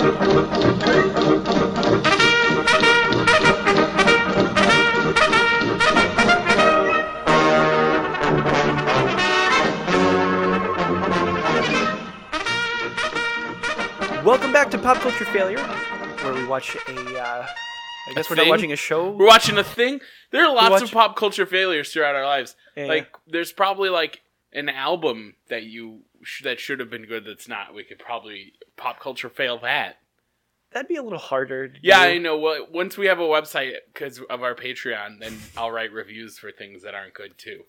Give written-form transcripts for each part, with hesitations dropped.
Welcome back to Pop Culture Failure, where we watch I guess we're not watching a show. We're watching a thing. There are lots of pop culture failures throughout our lives. Yeah. Like, there's probably like an album that that should have been good that's not. We could probably pop culture fail that. That'd be a little harder to Yeah, do. I know. Well, once we have a website because of our Patreon, then I'll write reviews for things that aren't good too.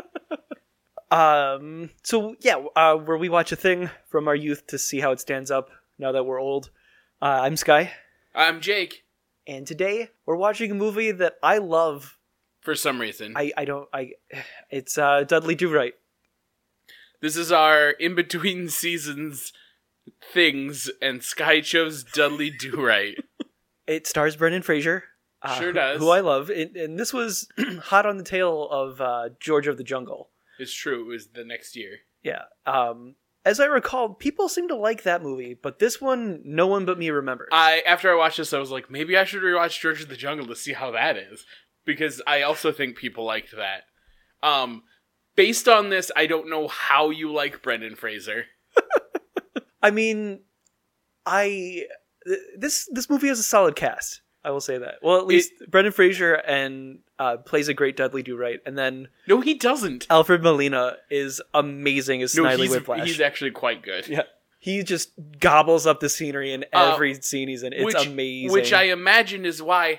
Where we watch a thing from our youth to see how it stands up now that we're old. I'm Sky. I'm Jake. And today we're watching a movie that I love. For some reason. It's Dudley Do-Right. This is our in-between seasons things, and Sky chose Dudley Do-Right. It stars Brendan Fraser. Sure does. Who I love. And this was hot on the tail of George of the Jungle. It's true. It was the next year. Yeah. As I recall, people seem to like that movie, but this one, no one but me remembers. After I watched this, I was like, maybe I should rewatch George of the Jungle to see how that is. Because I also think people liked that. Based on this, I don't know how you like Brendan Fraser. I mean, this movie has a solid cast. I will say that. Well, at least Brendan Fraser and plays a great Dudley Do-Right, and then no, he doesn't. Alfred Molina is amazing as Snidely Whiplash. He's actually quite good. Yeah, he just gobbles up the scenery in every scene he's in. It's amazing. Which I imagine is why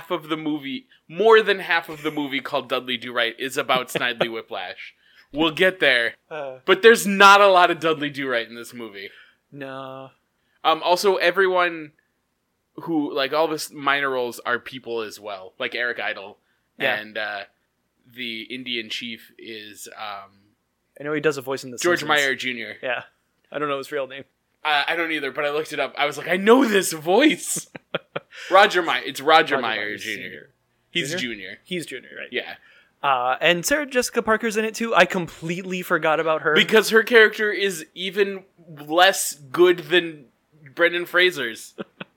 more than half of the movie called Dudley Do-Right is about Snidely Whiplash. We'll get there, but there's not a lot of Dudley Do-Right in this movie. No. Also, everyone who, like, all the minor roles are people as well. Like Eric Idle. Yeah. And the Indian chief is... I know he does a voice in the George Simpsons. Meyer Jr. Yeah. I don't know his real name. I don't either, but I looked it up. I was like, I know this voice! Roger Meyer. It's Roger Meyer Jr. He's Junior. He's Junior, right. Yeah. And Sarah Jessica Parker's in it too. I completely forgot about her. Because her character is even less good than Brendan Fraser's.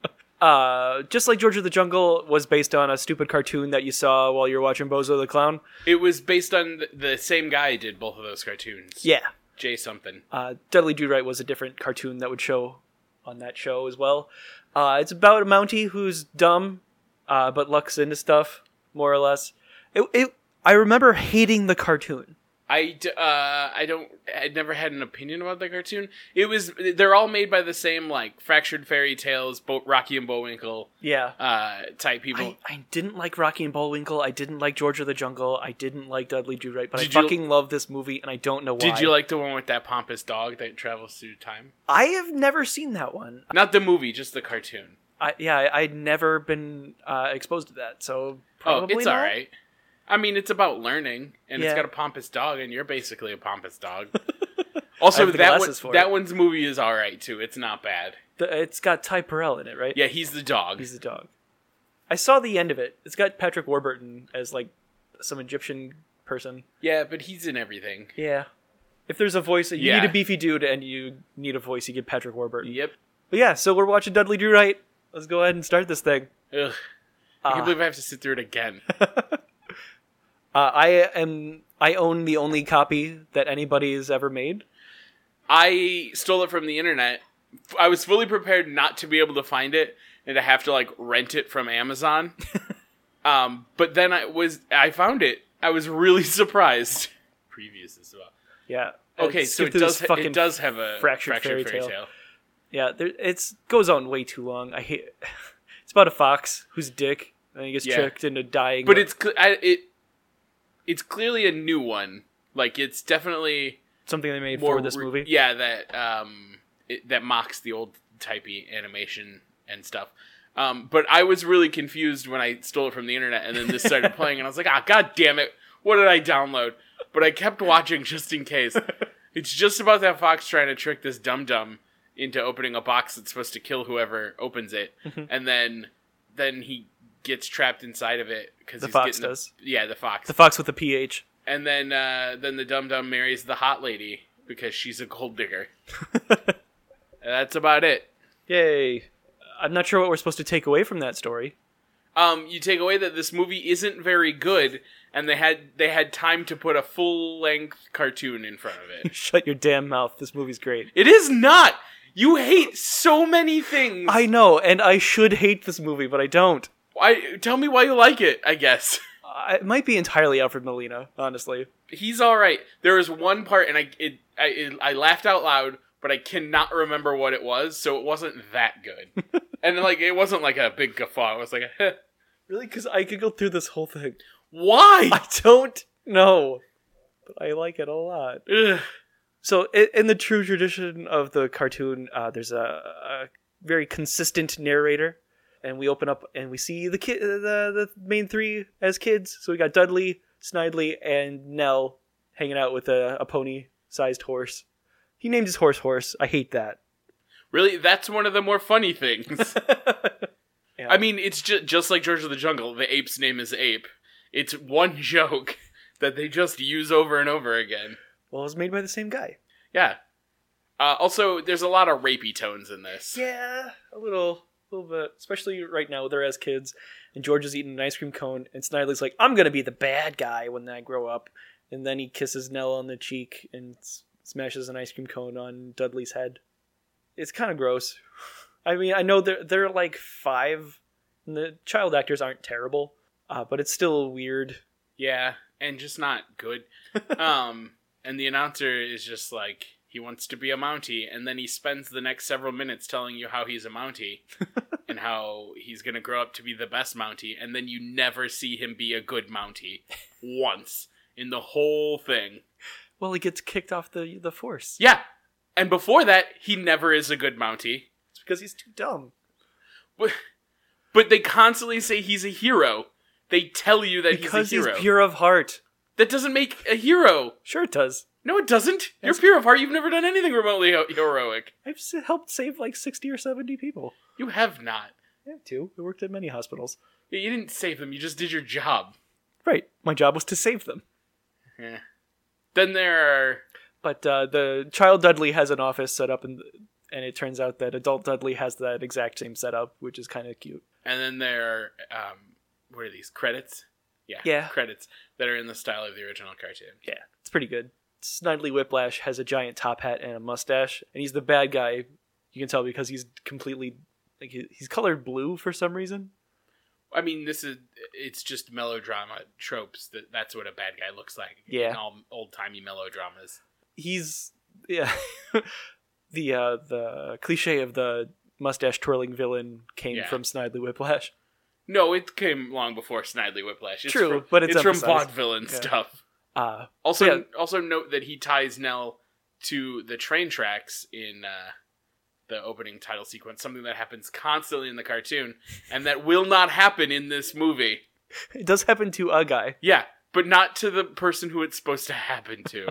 Just like George of the Jungle was based on a stupid cartoon that you saw while you were watching Bozo the Clown. It was based on the same guy who did both of those cartoons. Yeah. Jay something. Dudley Do-Right was a different cartoon that would show on that show as well. It's about a Mountie who's dumb, but lucks into stuff, more or less. I remember hating the cartoon. I never had an opinion about the cartoon. They're all made by the same, like, Fractured Fairy Tales, Rocky and Bullwinkle, type people. I didn't like Rocky and Bullwinkle. I didn't like George of the Jungle. I didn't like Dudley Do-Right, but I fucking love this movie, and I don't know why. Did you like the one with that pompous dog that travels through time? I have never seen that one. Not the movie, just the cartoon. I'd never been exposed to that, so probably it's not. alright. I mean, it's about learning, and it's got a pompous dog, and you're basically a pompous dog. Also, that one's movie is alright, too. It's not bad. It's got Ty Burrell in it, right? Yeah, he's the dog. He's the dog. I saw the end of it. It's got Patrick Warburton as, like, some Egyptian person. Yeah, but he's in everything. Yeah. If there's a voice, you need a beefy dude, and you need a voice, you get Patrick Warburton. Yep. But yeah, so we're watching Dudley Do-Right. Let's go ahead and start this thing. Ugh. I can't believe I have to sit through it again. I own the only copy that anybody has ever made. I stole it from the internet. I was fully prepared not to be able to find it and to have to, like, rent it from Amazon. But then I found it. I was really surprised. Previous as well. Yeah. Okay, so it does have a fractured fairy tale. Yeah, it goes on way too long. I hate it. It's about a fox who's a dick and he gets tricked into dying. But it's clearly a new one. Like, it's definitely something they made for this movie. Yeah, that mocks the old typey animation and stuff. But I was really confused when I stole it from the internet, and then this started playing, and I was like, god damn it, what did I download? But I kept watching just in case. It's just about that fox trying to trick this dum-dum into opening a box that's supposed to kill whoever opens it, and then he gets trapped inside of it because the fox does. The fox. The fox with the PH. And then the dum-dum marries the hot lady because she's a gold digger. That's about it. Yay. I'm not sure what we're supposed to take away from that story. You take away that this movie isn't very good, and they had time to put a full-length cartoon in front of it. Shut your damn mouth. This movie's great. It is not! You hate so many things! I know, and I should hate this movie, but I don't. Tell me why you like it, I guess. It might be entirely Alfred Molina, honestly. He's alright. There was one part, and I laughed out loud, but I cannot remember what it was, so it wasn't that good. And it wasn't like a big guffaw. It was like a Really? Because I could go through this whole thing. Why? I don't know, but I like it a lot. Ugh. So, in the true tradition of the cartoon, there's a very consistent narrator, and we open up and we see the main three as kids. So we got Dudley, Snidely, and Nell hanging out with a pony-sized horse. He named his horse. I hate that. Really? That's one of the more funny things. Yeah. I mean, it's just like George of the Jungle. The ape's name is Ape. It's one joke that they just use over and over again. Well, it was made by the same guy. Yeah. Also, there's a lot of rapey tones in this. Yeah, a little bit. Especially right now, they're as kids, and George is eating an ice cream cone, and Snidely's like, I'm gonna be the bad guy when I grow up. And then he kisses Nell on the cheek and smashes an ice cream cone on Dudley's head. It's kind of gross. I mean, I know they're like 5, and the child actors aren't terrible, but it's still weird. Yeah, and just not good. And the announcer is just like, he wants to be a Mountie, and then he spends the next several minutes telling you how he's a Mountie, and how he's gonna grow up to be the best Mountie, and then you never see him be a good Mountie once in the whole thing. Well, he gets kicked off the force. Yeah, and before that, he never is a good Mountie. It's because he's too dumb. But they constantly say he's a hero. They tell you that Because he's a hero. he's pure of heart. That doesn't make a hero. Sure it does. No, it doesn't. You're pure of heart. You've never done anything remotely heroic. I've helped save like 60 or 70 people. You have not. I have too. I worked at many hospitals. Yeah, you didn't save them. You just did your job. Right. My job was to save them. Yeah. Then there are... But the child Dudley has an office set up, and it turns out that adult Dudley has that exact same setup, which is kind of cute. And then there are... what are these? Credits? Yeah. Credits that are in the style of the original cartoon. Yeah. It's pretty good. Snidely Whiplash has a giant top hat and a mustache, and he's the bad guy. You can tell because he's completely... he's colored blue for some reason. I mean, it's just melodrama tropes. That's what a bad guy looks like. Yeah. In all old-timey melodramas. He's... Yeah. the cliche of the mustache-twirling villain came from Snidely Whiplash. No, it came long before Snidely Whiplash. True, but it's from emphasized. vaudeville and stuff. Also note that he ties Nell to the train tracks in the opening title sequence, something that happens constantly in the cartoon, and that will not happen in this movie. It does happen to a guy. Yeah, but not to the person who it's supposed to happen to.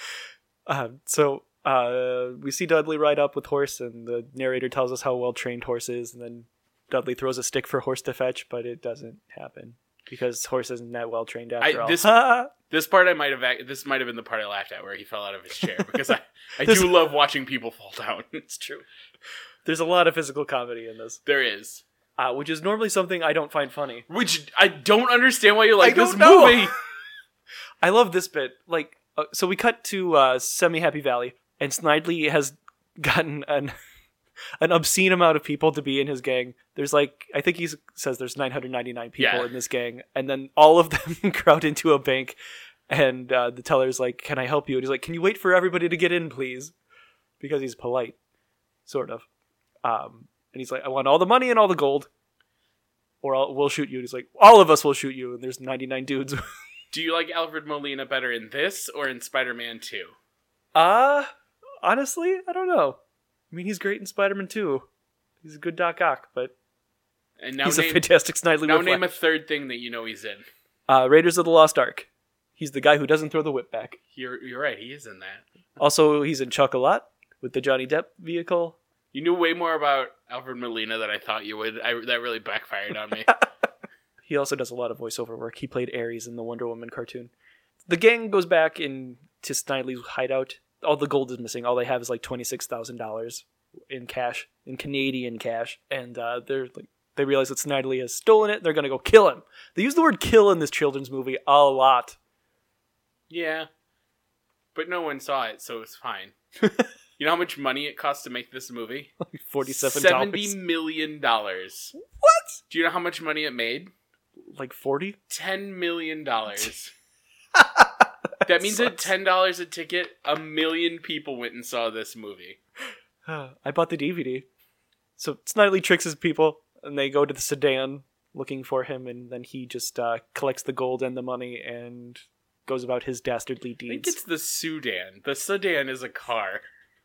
So we see Dudley ride up with Horse, and the narrator tells us how well-trained Horse is, and then Dudley throws a stick for Horse to fetch, but it doesn't happen. Because Horse isn't that well-trained after all. This part this might have been the part I laughed at, where he fell out of his chair, because I do love watching people fall down. It's true. There's a lot of physical comedy in this. There is. Which is normally something I don't find funny. Which I don't understand why you like this know. movie. I love this bit. So we cut to Semi-Happy Valley, and Snidely has gotten an obscene amount of people to be in his gang. There's I think he says there's 999 people in this gang, and then all of them crowd into a bank, and the teller's like, "Can I help you?" And he's like, "Can you wait for everybody to get in, please?" Because he's polite, sort of. And he's like, "I want all the money and all the gold, or we'll shoot you." And he's like, "All of us will shoot you." And there's 99 dudes. Do you like Alfred Molina better in this or in Spider-Man 2? Honestly, I don't know. I mean, he's great in Spider-Man 2. He's a good Doc Ock, but he's a fantastic Snidely Now Whiplash. name a third thing that you know he's in. Raiders of the Lost Ark. He's the guy who doesn't throw the whip back. You're right, he is in that. Also, he's in Chocolat with the Johnny Depp vehicle. You knew way more about Alfred Molina than I thought you would. That really backfired on me. He also does a lot of voiceover work. He played Ares in the Wonder Woman cartoon. The gang goes back into Snidely's hideout. All the gold is missing. All they have is like $26,000. in cash, in Canadian cash, and they realize that Snidely has stolen it. They're gonna go kill him. They use the word "kill" in this children's movie a lot. Yeah. But no one saw it, so it's fine. You know how much money it cost to make this movie? $47. $70 million. What? Do you know how much money it made? Like 40? $10 million. That means at $10 a ticket, 1 million people went and saw this movie. I bought the DVD. So Snidely tricks his people, and they go to the Sudan looking for him, and then he just collects the gold and the money and goes about his dastardly I think deeds. it's the Sudan. The Sudan is a car.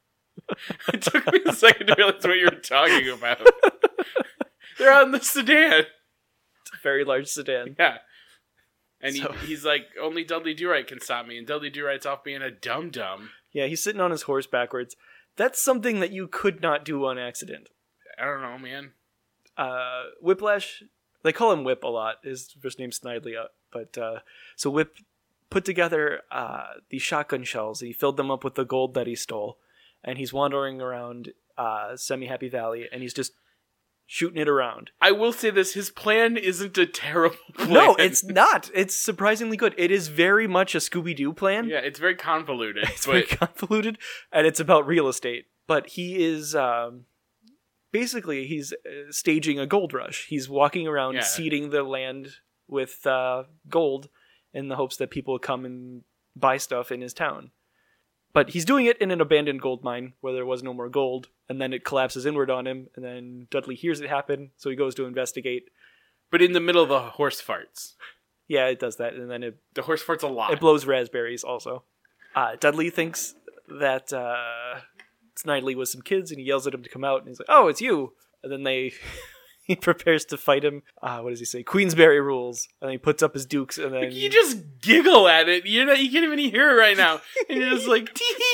It took me a second to realize what you were talking about. They're out in the Sudan. It's a very large sedan. Yeah. And So- he's like, only Dudley Do-Right can stop me. And Dudley Do-Right's off being a dum-dum. Yeah, he's sitting on his horse backwards. That's something that you could not do on accident. I don't know, man. Whiplash, they call him Whip a lot. His first name's Snidely, but so Whip put together these shotgun shells. He filled them up with the gold that he stole, and he's wandering around Semi-Happy Valley, and he's just shooting it around. I will say this, his plan isn't a terrible plan. No, it's not. It's surprisingly good. It is very much a Scooby-Doo plan. Yeah, it's very convoluted. It's very convoluted, and it's about real estate. But he is basically he's staging a gold rush. He's walking around seeding the land with gold in the hopes that people will come and buy stuff in his town. But he's doing it in an abandoned gold mine where there was no more gold, and then it collapses inward on him, and then Dudley hears it happen, so he goes to investigate. But in the middle of the horse farts. Yeah, it does that, and then The horse farts a lot. it blows raspberries also. Dudley thinks that Snidely was some kids, and he yells at him to come out, and he's like, "Oh, it's you!" And then he prepares to fight him. What does he say? Queensberry rules. And then he puts up his dukes, and then You just giggle at it. You can't even hear it right now. And you're just like,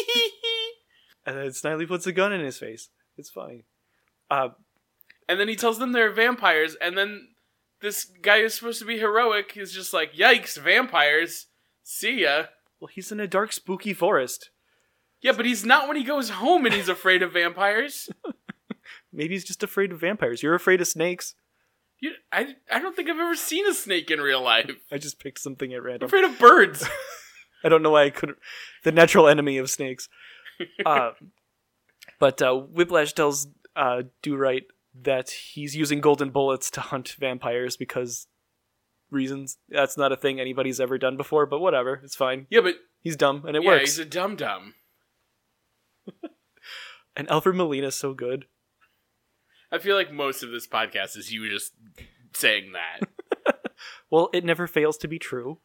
and then Snidely puts a gun in his face. It's fine. and then he tells them they're vampires, and then this guy who's supposed to be heroic is just like, yikes, vampires. See ya. Well, he's in a dark, spooky forest. Yeah, but he's not when he goes home and he's afraid of vampires. Maybe he's just afraid of vampires. You're afraid of snakes. I don't think I've ever seen a snake in real life. I just picked something at I'm random. afraid of birds. I don't know why I couldn't. The natural enemy of snakes. But Whiplash tells Do-Right that he's using golden bullets to hunt vampires because reasons. That's not a thing anybody's ever done before, but whatever. It's fine. Yeah, but He's dumb, and it yeah, works. he's a dum-dum. And Alfred Molina's so good. I feel like most of this podcast is you just saying that. Well, it never fails to be true.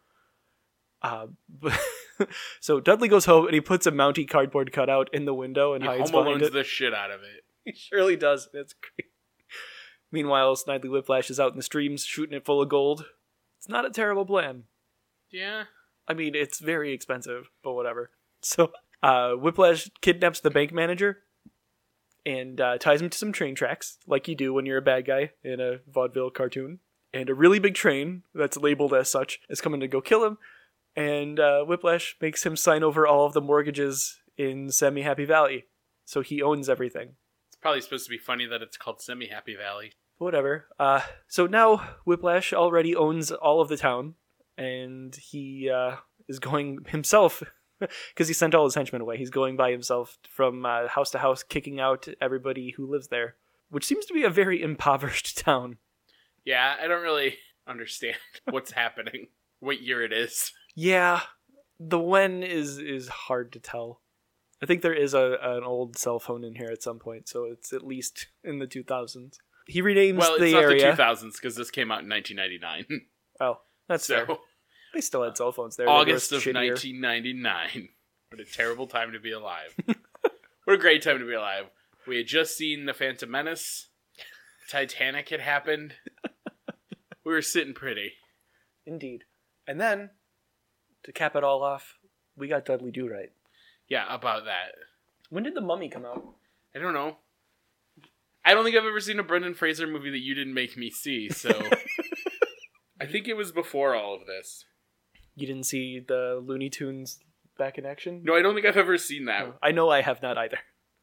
So Dudley goes home and he puts a Mountie cardboard cutout in the window and He hides Home behind Alone's it. the shit out of it. He surely does. It's great. Meanwhile, Snidely Whiplash is out in the streams shooting it full of gold. It's not a terrible plan. Yeah. I mean, it's very expensive, but whatever. So Whiplash kidnaps the bank manager and ties him to some train tracks, like you do when you're a bad guy in a vaudeville cartoon. And a really big train that's labeled as such is coming to go kill him. And Whiplash makes him sign over all of the mortgages in Semi-Happy Valley. So he owns everything. It's probably supposed to be funny that it's called Semi-Happy Valley. Whatever. So now Whiplash already owns all of the town. And he is going himself, because he sent all his henchmen away. He's going by himself from house to house, kicking out everybody who lives there. Which seems to be a very impoverished town. Yeah, I don't really understand what's happening. What year it is. Yeah, the when is hard to tell. I think there is an old cell phone in here at some point, so it's at least in the 2000s. He renames Well, the it's not area. the 2000s because this came out in 1999. Oh, that's fair. So, They still had cell phones there. August They were of shittier. 1999. What a terrible time to be alive. What a great time to be alive. We had just seen The Phantom Menace. Titanic had happened. We were sitting pretty. Indeed. And then, to cap it all off, we got Dudley Do-Right. Yeah, about that. When did The Mummy come out? I don't know. I don't think I've ever seen a Brendan Fraser movie that you didn't make me see, so... I think it was before all of this. You didn't see the Looney Tunes back in action? No, I don't think I've ever seen that. No, I know I have not either.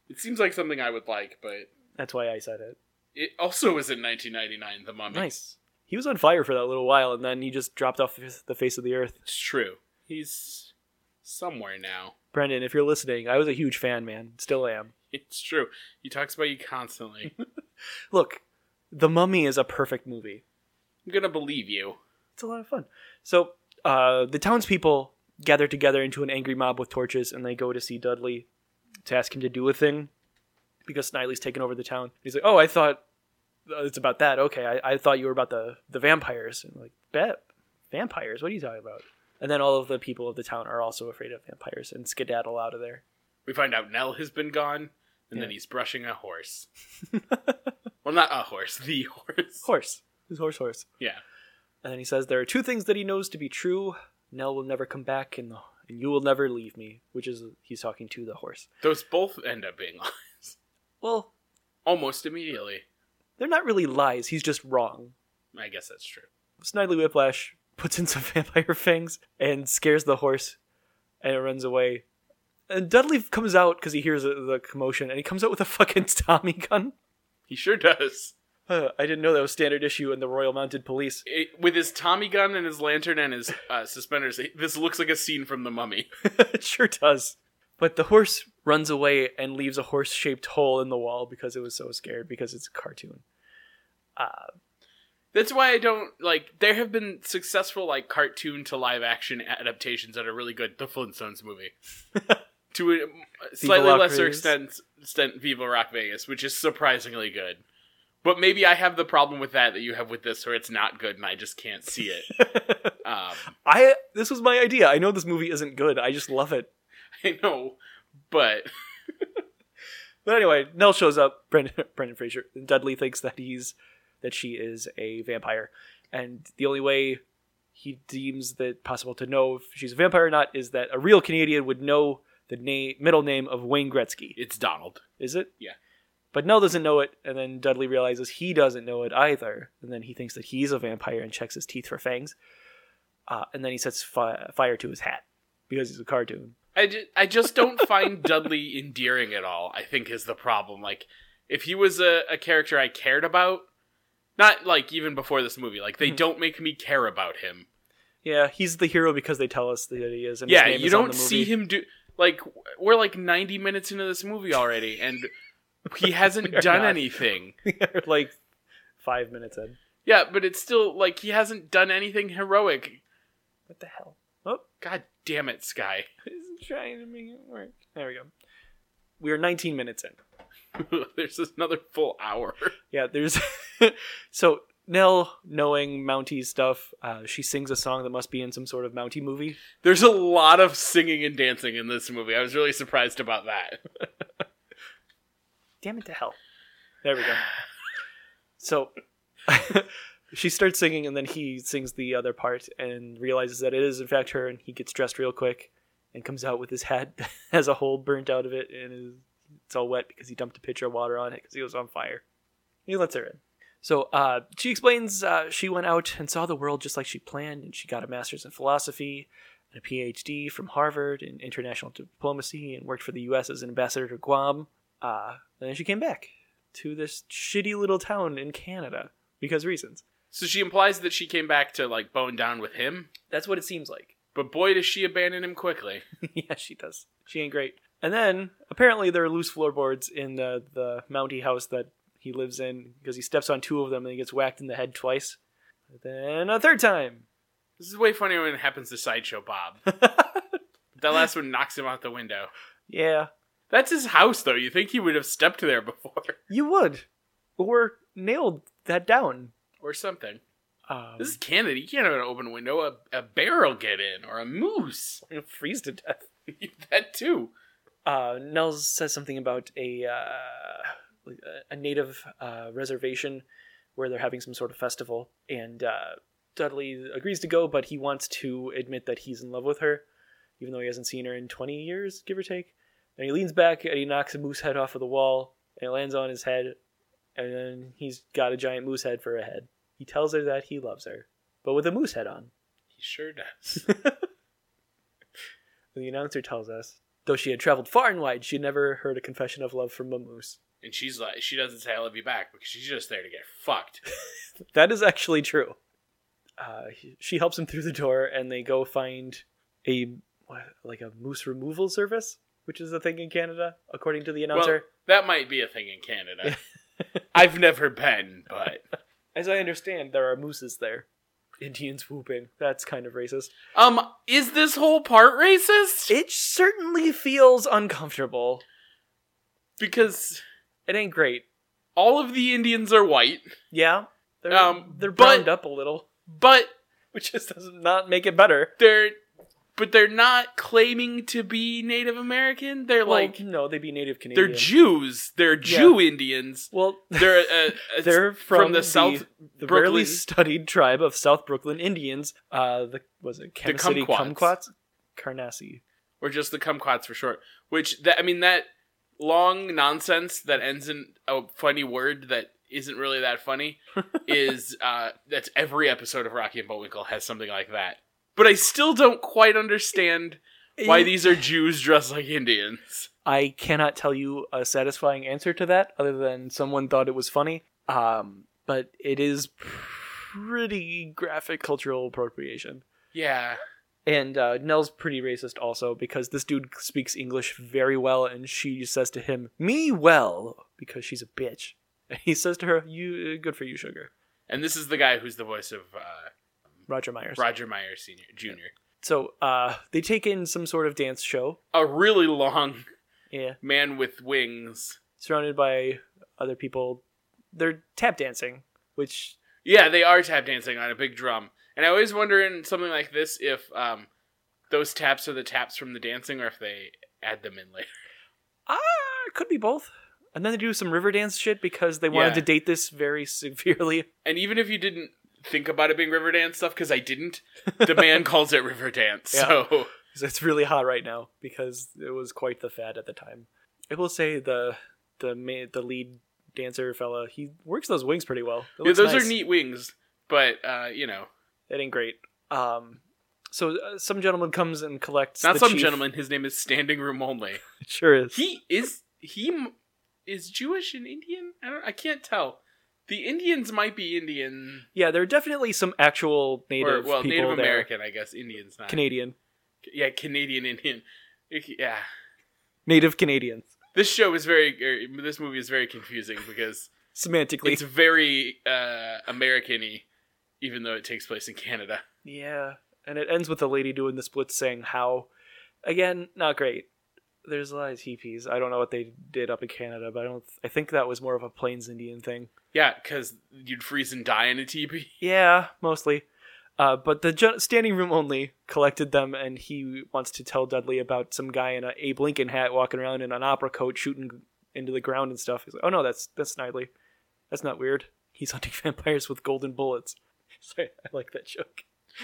It seems like something I would like, but That's why I said it. it also was in 1999, The Mummy. Nice. He was on fire for that little while, and then he just dropped off the face of the earth. It's true. He's somewhere now. Brendan, if you're listening, I was a huge fan, man. Still am. It's true. He talks about you constantly. Look, The Mummy is a perfect movie. I'm gonna believe you. It's a lot of fun. So, the townspeople gather together into an angry mob with torches, and they go to see Dudley to ask him to do a thing because Snidely's taken over the town. He's like, "Oh, I thought it's about that. Okay, I thought you were about the vampires." And like, "Bet vampires? What are you talking about?" And then all of the people of the town are also afraid of vampires and skedaddle out of there. We find out Nell has been gone, and Yeah. then he's brushing a horse. Well, not a horse, the horse. Horse. His horse. Yeah. And then he says there are two things that he knows to be true. Nell will never come back, and you will never leave me, which is, he's talking to the horse. Those both end up being lies. Well, Almost immediately. they're not really lies. He's just wrong. I guess that's true. Snidely Whiplash puts in some vampire fangs and scares the horse, and it runs away. And Dudley comes out because he hears the commotion, and he comes out with a fucking Tommy gun. He sure does. I didn't know that was standard issue in the Royal Mounted Police. With his Tommy gun and his lantern and his suspenders, this looks like a scene from The Mummy. It sure does. But the horse runs away and leaves a horse-shaped hole in the wall because it was so scared, because it's a cartoon. That's why I don't, like, there have been successful, like, cartoon to live action adaptations that are really good. The Flintstones movie. To a slightly lesser extent, Viva Rock Vegas, which is surprisingly good. But maybe I have the problem with that you have with this, where it's not good and I just can't see it. This was my idea. I know this movie isn't good. I just love it. I know, but But anyway, Nell shows up. Brendan Fraser. Dudley thinks that she is a vampire, and the only way he deems that possible to know if she's a vampire or not is that a real Canadian would know the middle name of Wayne Gretzky. it's Donald. Is it? Yeah. But Nell doesn't know it, and then Dudley realizes he doesn't know it either, and then he thinks that he's a vampire and checks his teeth for fangs, and then he sets fire to his hat because he's a cartoon. I just don't find Dudley endearing at all, I think is the problem. Like, if he was a character I cared about, not like even before this movie, like they don't make me care about him. Yeah, he's the hero because they tell us that he is. And Yeah, his name you is on don't the see movie. him do, like, we're like 90 minutes into this movie already, and he hasn't are done not. anything. We're like 5 minutes in. Yeah, but it's still, like, he hasn't done anything heroic. What the hell? Oh, God damn it, Sky. he's trying to make it work. There we go. We are 19 minutes in. There's another full hour. Yeah, there's... So, Nell, knowing Mountie stuff, she sings a song that must be in some sort of Mountie movie. There's a lot of singing and dancing in this movie. I was really surprised about that. Damn it to hell. There we go. So, she starts singing, and then he sings the other part and realizes that it is in fact her, and he gets dressed real quick and comes out with his hat that has a hole burnt out of it, and it's all wet because he dumped a pitcher of water on it because he was on fire. He lets her in. So she explains she went out and saw the world just like she planned, and she got a master's in philosophy and a PhD from Harvard in international diplomacy and worked for the U.S. as an ambassador to Guam. And then she came back to this shitty little town in Canada because reasons. So she implies that she came back to, like, bone down with him? That's what it seems like. But boy, does she abandon him quickly. Yeah, she does. She ain't great. And then, apparently there are loose floorboards in the Mountie house that he lives in because he steps on two of them and he gets whacked in the head twice. And then a third time. This is way funnier when it happens to Sideshow Bob. That last one knocks him out the window. Yeah. That's his house, though. You think he would have stepped there before. You would. Or nailed that down. Or something. This is Canada. You can't have an open window. A bear will get in. Or a moose. He'll freeze to death. That, too. Nels says something about a native reservation where they're having some sort of festival, and Dudley agrees to go, but he wants to admit that he's in love with her, even though he hasn't seen her in 20 years, give or take. And he leans back and he knocks a moose head off of the wall, and it lands on his head, and then he's got a giant moose head for a head. He tells her that he loves her, but with a moose head on. He sure does. The announcer tells us, Though she had traveled far and wide, she had never heard a confession of love from a moose. And she's like, she doesn't say I love you back because she's just there to get fucked. That is actually true. She helps him through the door, and they go find a moose removal service, which is a thing in Canada, according to the announcer. Well, that might be a thing in Canada. I've never been, but as I understand, there are mooses there. Indians whooping. That's kind of racist. Is this whole part racist? It certainly feels uncomfortable. Because it ain't great. All of the Indians are white. Yeah. They're browned up a little. But which just does not make it better. They're not claiming to be Native American. No, they'd be Native Canadian. They're Jews. They're Jew Indians. Well, they're from the South the rarely studied tribe of South Brooklyn Indians. Was it Kansas City Kumquats? Karnasi. Or just the Kumquats for short. That long nonsense that ends in a funny word that isn't really that funny is that's every episode of Rocky and Bullwinkle has something like that. But I still don't quite understand why these are Jews dressed like Indians. I cannot tell you a satisfying answer to that, other than someone thought it was funny. But it is pretty graphic cultural appropriation. Yeah. And Nell's pretty racist also, because this dude speaks English very well, and she says to him, "Me well," because she's a bitch. And he says to her, "You good for you, sugar." And this is the guy who's the voice of Roger Myers. Roger Myers Sr. Jr. So they take in some sort of dance show. A really long Yeah. Man with wings. Surrounded by other people. They're tap dancing, which... Yeah, they are tap dancing on a big drum. And I always wonder in something like this if those taps are the taps from the dancing or if they add them in later. It could be both. And then they do some river dance shit because they wanted to date this very severely. And even if you didn't think about it being river dance stuff, because I didn't, the man calls it river dance. Yeah. So it's really hot right now because it was quite the fad at the time. I will say the lead dancer fella, he works those wings pretty well. Yeah, those are neat wings, but it ain't great. So some gentleman comes and collects. Not some gentleman. His name is Standing Room Only. It sure is. He is Jewish and Indian. I can't tell. The Indians might be Indian. Yeah, there are definitely some actual native people Native there. American, I guess. Indians, not Canadian. Yeah, Canadian Indian. Yeah, Native Canadians. This movie is very confusing because semantically it's very American-y, even though it takes place in Canada. Yeah, and it ends with a lady doing the splits saying how, again, not great. There's a lot of teepees. I don't know what they did up in Canada, but I think that was more of a Plains Indian thing. Yeah, because you'd freeze and die in a teepee. Yeah, mostly. But the Standing Room Only collected them, and he wants to tell Dudley about some guy in an Abe Lincoln hat walking around in an opera coat shooting into the ground and stuff. He's like, "Oh no, that's Snidely. That's not weird. He's hunting vampires with golden bullets." Sorry, I like that joke.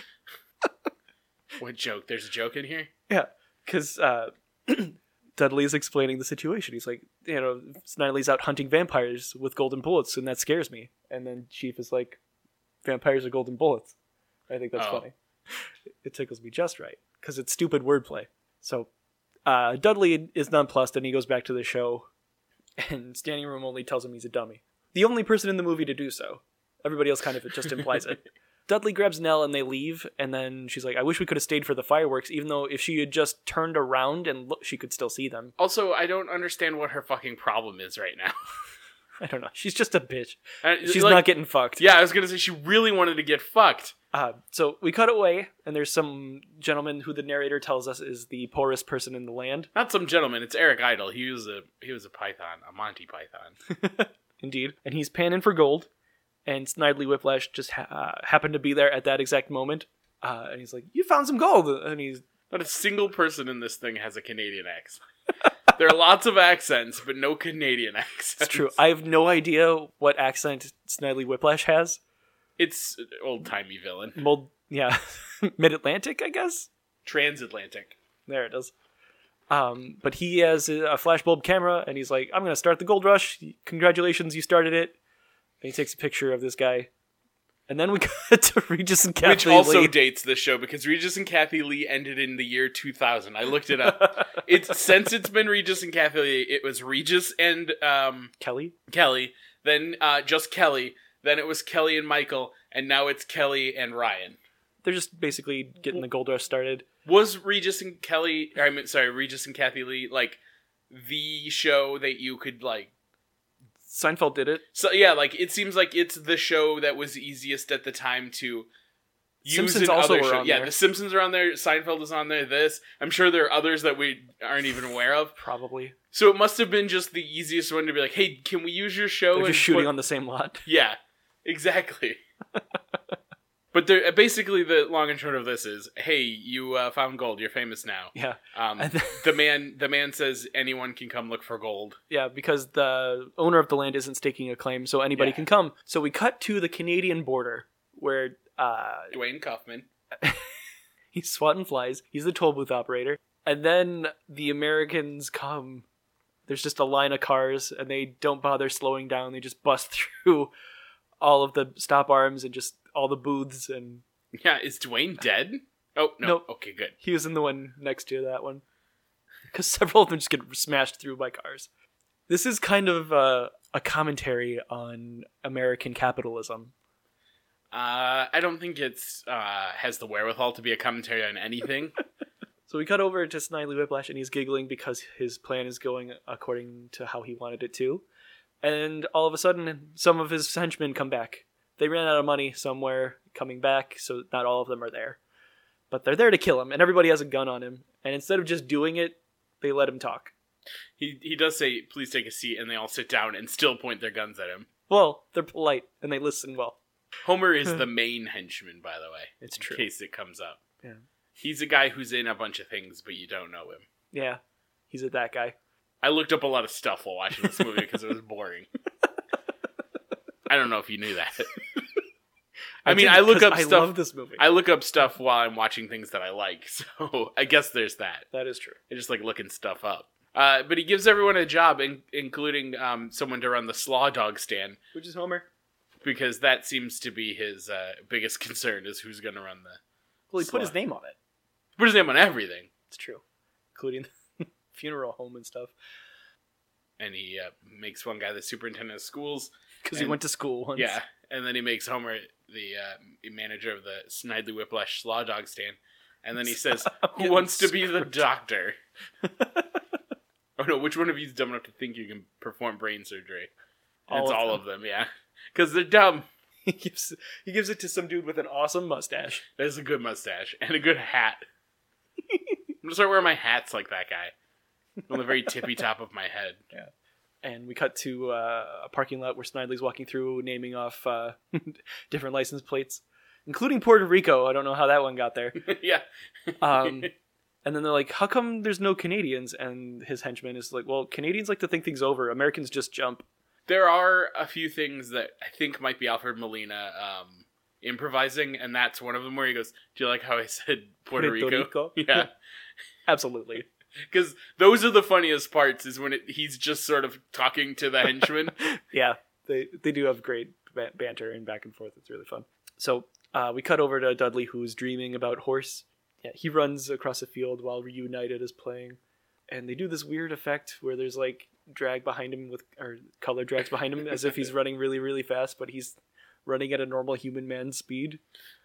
What joke? There's a joke in here? Yeah, because Dudley's explaining the situation. He's like, Snidely's out hunting vampires with golden bullets, and that scares me. And then Chief is like, vampires are golden bullets. I think that's funny. It tickles me just right, because it's stupid wordplay. So Dudley is nonplussed, and he goes back to the show, and Standing Room Only tells him he's a dummy. The only person in the movie to do so. Everybody else kind of just implies it. Dudley grabs Nell and they leave, and then she's like, "I wish we could have stayed for the fireworks," even though if she had just turned around and looked, she could still see them. Also, I don't understand what her fucking problem is right now. I don't know. She's just a bitch. She's not getting fucked. Yeah, I was going to say she really wanted to get fucked. So we cut away, and there's some gentleman who the narrator tells us is the poorest person in the land. Not some gentleman, it's Eric Idle. He was a Python, a Monty Python. Indeed. And he's panning for gold. And Snidely Whiplash just happened to be there at that exact moment. And he's like, "You found some gold!" And he's... Not a single person in this thing has a Canadian accent. There are lots of accents, but no Canadian accents. It's true. I have no idea what accent Snidely Whiplash has. It's old-timey villain. Yeah. Mid-Atlantic, I guess? Transatlantic. There it is. But he has a flashbulb camera, and he's like, "I'm going to start the gold rush. Congratulations, you started it." And he takes a picture of this guy. And then we got to Regis and Kathy Which also Lee. dates this show, because Regis and Kathy Lee ended in the year 2000. I looked it up. Since it's been Regis and Kathy Lee, it was Regis and Kelly? Kelly, then just Kelly, then it was Kelly and Michael, and now it's Kelly and Ryan. They're just basically getting the Gold Rush started. Was Regis and Regis and Kathy Lee, like, the show that you could, like... Seinfeld did it. So, yeah, like, it seems like it's the show that was easiest at the time to use Simpsons in also other were shows. on Yeah, there. The Simpsons are on there, Seinfeld is on there, I'm sure there are others that we aren't even aware of. Probably. So it must have been just the easiest one to be like, hey, can we use your show? They're just shooting on the same lot. Yeah, exactly. But basically, the long and short of this is, hey, you found gold. You're famous now. Yeah. The man says anyone can come look for gold. Yeah, because the owner of the land isn't staking a claim, so anybody can come. So we cut to the Canadian border, where Dwayne Kaufman. he's swatting flies. He's the toll booth operator. And then the Americans come. There's just a line of cars, and they don't bother slowing down. They just bust through all of the stop arms and just all the booths. And Yeah, is Dwayne dead? Oh, no. Nope. Okay, good. he was in the one next to that one. Because several of them just get smashed through by cars. This is kind of a commentary on American capitalism. I don't think it's has the wherewithal to be a commentary on anything. So we cut over to Snidely Whiplash, and he's giggling because his plan is going according to how he wanted it to. And all of a sudden, some of his henchmen come back. They ran out of money somewhere coming back, so not all of them are there. But they're there to kill him, and everybody has a gun on him. And instead of just doing it, they let him talk. He does say, please take a seat, and they all sit down and still point their guns at him. Well, they're polite, and they listen well. Homer is the main henchman, by the way. It's true. In case it comes up. Yeah. He's a guy who's in a bunch of things, but you don't know him. Yeah, he's that guy. I looked up a lot of stuff while watching this movie because it was boring. I don't know if you knew that. I look up stuff. I love this movie. I look up stuff while I'm watching things that I like, so I guess there's that. That is true. I just like looking stuff up. But he gives everyone a job, including someone to run the Slaw Dog stand, Which is Homer. because that seems to be his biggest concern, is who's going to run the... Well, he put his name on it. Put his name on everything. It's true. Including the funeral home and stuff. And he makes one guy the superintendent of schools. Because he went to school once. Yeah, and then he makes Homer the manager of the Snidely Whiplash Slaw Dog stand. And then he says, who wants to be the doctor? Oh no, which one of you is dumb enough to think you can perform brain surgery? And it's all of them, yeah. Because they're dumb. He gives it to some dude with an awesome mustache. That's a good mustache. And a good hat. I'm going to start wearing my hats like that guy. On the very tippy top of my head. Yeah. And we cut to a parking lot where Snidely's walking through, naming off different license plates, including Puerto Rico. I don't know how that one got there. Yeah. And then they're like, how come there's no Canadians? And his henchman is like, well, Canadians like to think things over. Americans just jump. There are a few things that I think might be Alfred Molina improvising, and that's one of them where he goes, do you like how I said Puerto Rico? Yeah. Absolutely. Because those are the funniest parts, is when he's just sort of talking to the henchman. Yeah, they do have great banter and back and forth. It's really fun. So we cut over to Dudley, who's dreaming about Horse. Yeah, he runs across a field while Reunited is playing. And they do this weird effect where there's like drag behind him or color drags behind him as if he's running really, really fast, but he's running at a normal human man's speed.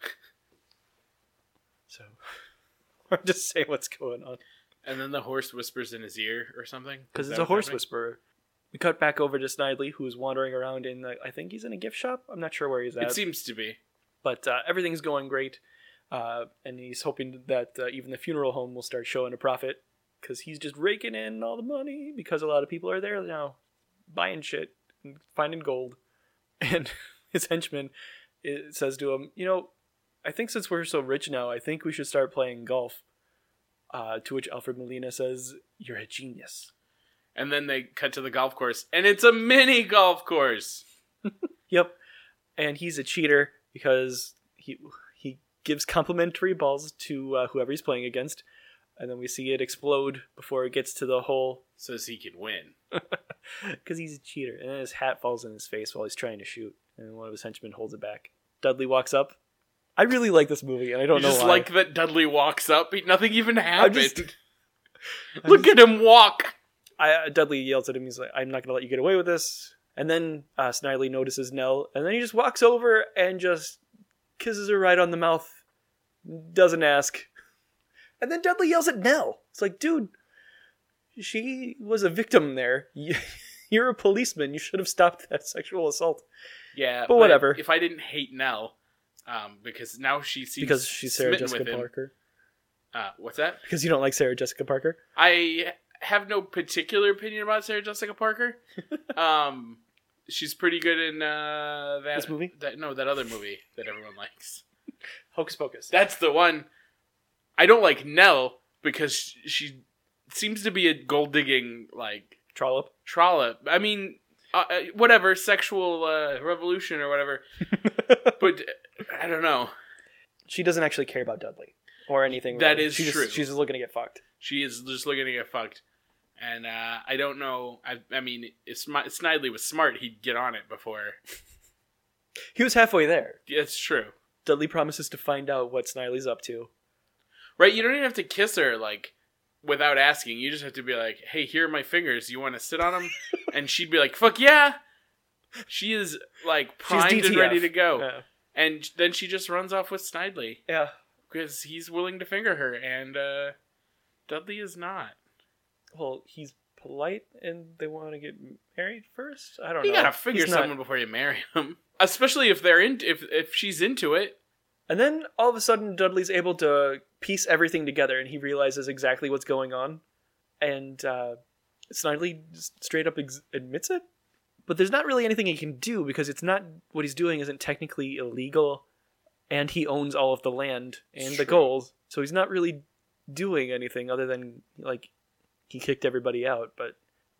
So, hard to say what's going on. And then the horse whispers in his ear or something? Because it's a horse whisperer. We cut back over to Snidely, who's wandering around in, I think he's in a gift shop. I'm not sure where he's at. It seems to be. But everything's going great. And he's hoping that even the funeral home will start showing a profit. Because he's just raking in all the money. Because a lot of people are there now. Buying shit. And finding gold. And his henchman says to him, I think since we're so rich now, I think we should start playing golf. To which Alfred Molina says, you're a genius. And then they cut to the golf course. And it's a mini golf course. Yep. And he's a cheater because he gives complimentary balls to whoever he's playing against. And then we see it explode before it gets to the hole. So he can win. Because he's a cheater. And then his hat falls in his face while he's trying to shoot. And one of his henchmen holds it back. Dudley walks up. I really like this movie, and I don't You know just why. like that Dudley walks up. Nothing even happened. just- Look at him walk. Dudley yells at him. He's like, "I'm not going to let you get away with this." And then Snidely notices Nell, and then he just walks over and just kisses her right on the mouth. Doesn't ask. And then Dudley yells at Nell. It's like, dude, she was a victim there. You're a policeman. You should have stopped that sexual assault. Yeah, But whatever. If I didn't hate Nell, because now she seems Because she's Sarah smitten Jessica with him. Parker. What's that? Because you don't like Sarah Jessica Parker? I have no particular opinion about Sarah Jessica Parker. She's pretty good in that This movie? that other movie that everyone likes. Hocus Pocus. That's the one. I don't like Nell because she seems to be a gold digging like Trollop. trollop. I mean, whatever, sexual revolution or whatever. But I don't know. She doesn't actually care about Dudley or anything. That really. is She's true. She's just looking to get fucked. She is just looking to get fucked. And I don't know. I mean, if Snidely was smart, he'd get on it before. He was halfway there. It's true. Dudley promises to find out what Snidely's up to. Right? You don't even have to kiss her, like, without asking. You just have to be like, hey, here are my fingers. You want to sit on them? And she'd be like, fuck yeah! She is, like, primed and ready to go. Yeah. And then she just runs off with Snidely. Yeah. Because he's willing to finger her, and Dudley is not. Well, he's polite and they want to get married first? I don't You know. gotta figure He's not. someone before you marry him. Especially if they're if she's into it. And then all of a sudden Dudley's able to piece everything together and he realizes exactly what's going on. And Snidely just straight up admits it. But there's not really anything he can do because it's not, what he's doing isn't technically illegal. And he owns all of the land and the True. gold. So he's not really doing anything other than, like, he kicked everybody out. But,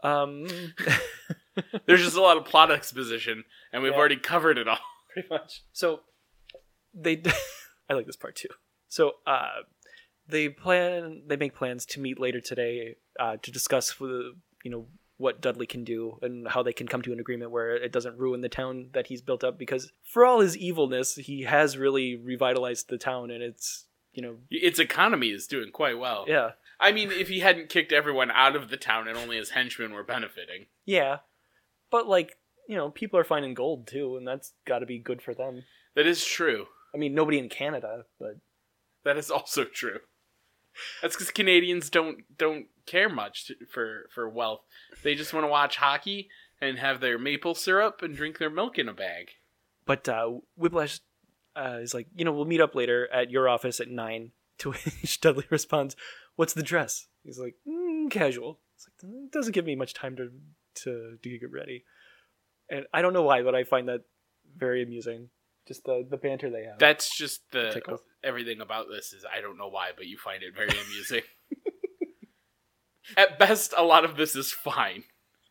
There's just a lot of plot exposition, and we've Yeah. already covered it all. pretty much. So they, I like this part too. So they make plans to meet later today to discuss what Dudley can do and how they can come to an agreement where it doesn't ruin the town that he's built up. Because for all his evilness, he has really revitalized the town, and it's Its economy is doing quite well. yeah, I mean, if he hadn't kicked everyone out of the town and only his henchmen were benefiting. yeah. But people are finding gold too, and that's got to be good for them. That is true. I mean, nobody in Canada, but That is also true. That's because Canadians don't care much for wealth. They just want to watch hockey and have their maple syrup and drink their milk in a bag. But Whiplash is like, we'll meet up later at your office at 9. To which Dudley responds, "What's the dress?" He's like, "Casual." It's like, it doesn't give me much time to get ready. And I don't know why, but I find that very amusing. Just the banter they have. That's just Tickle. everything about this is I don't know why, but you find it very amusing. At best, a lot of this is fine.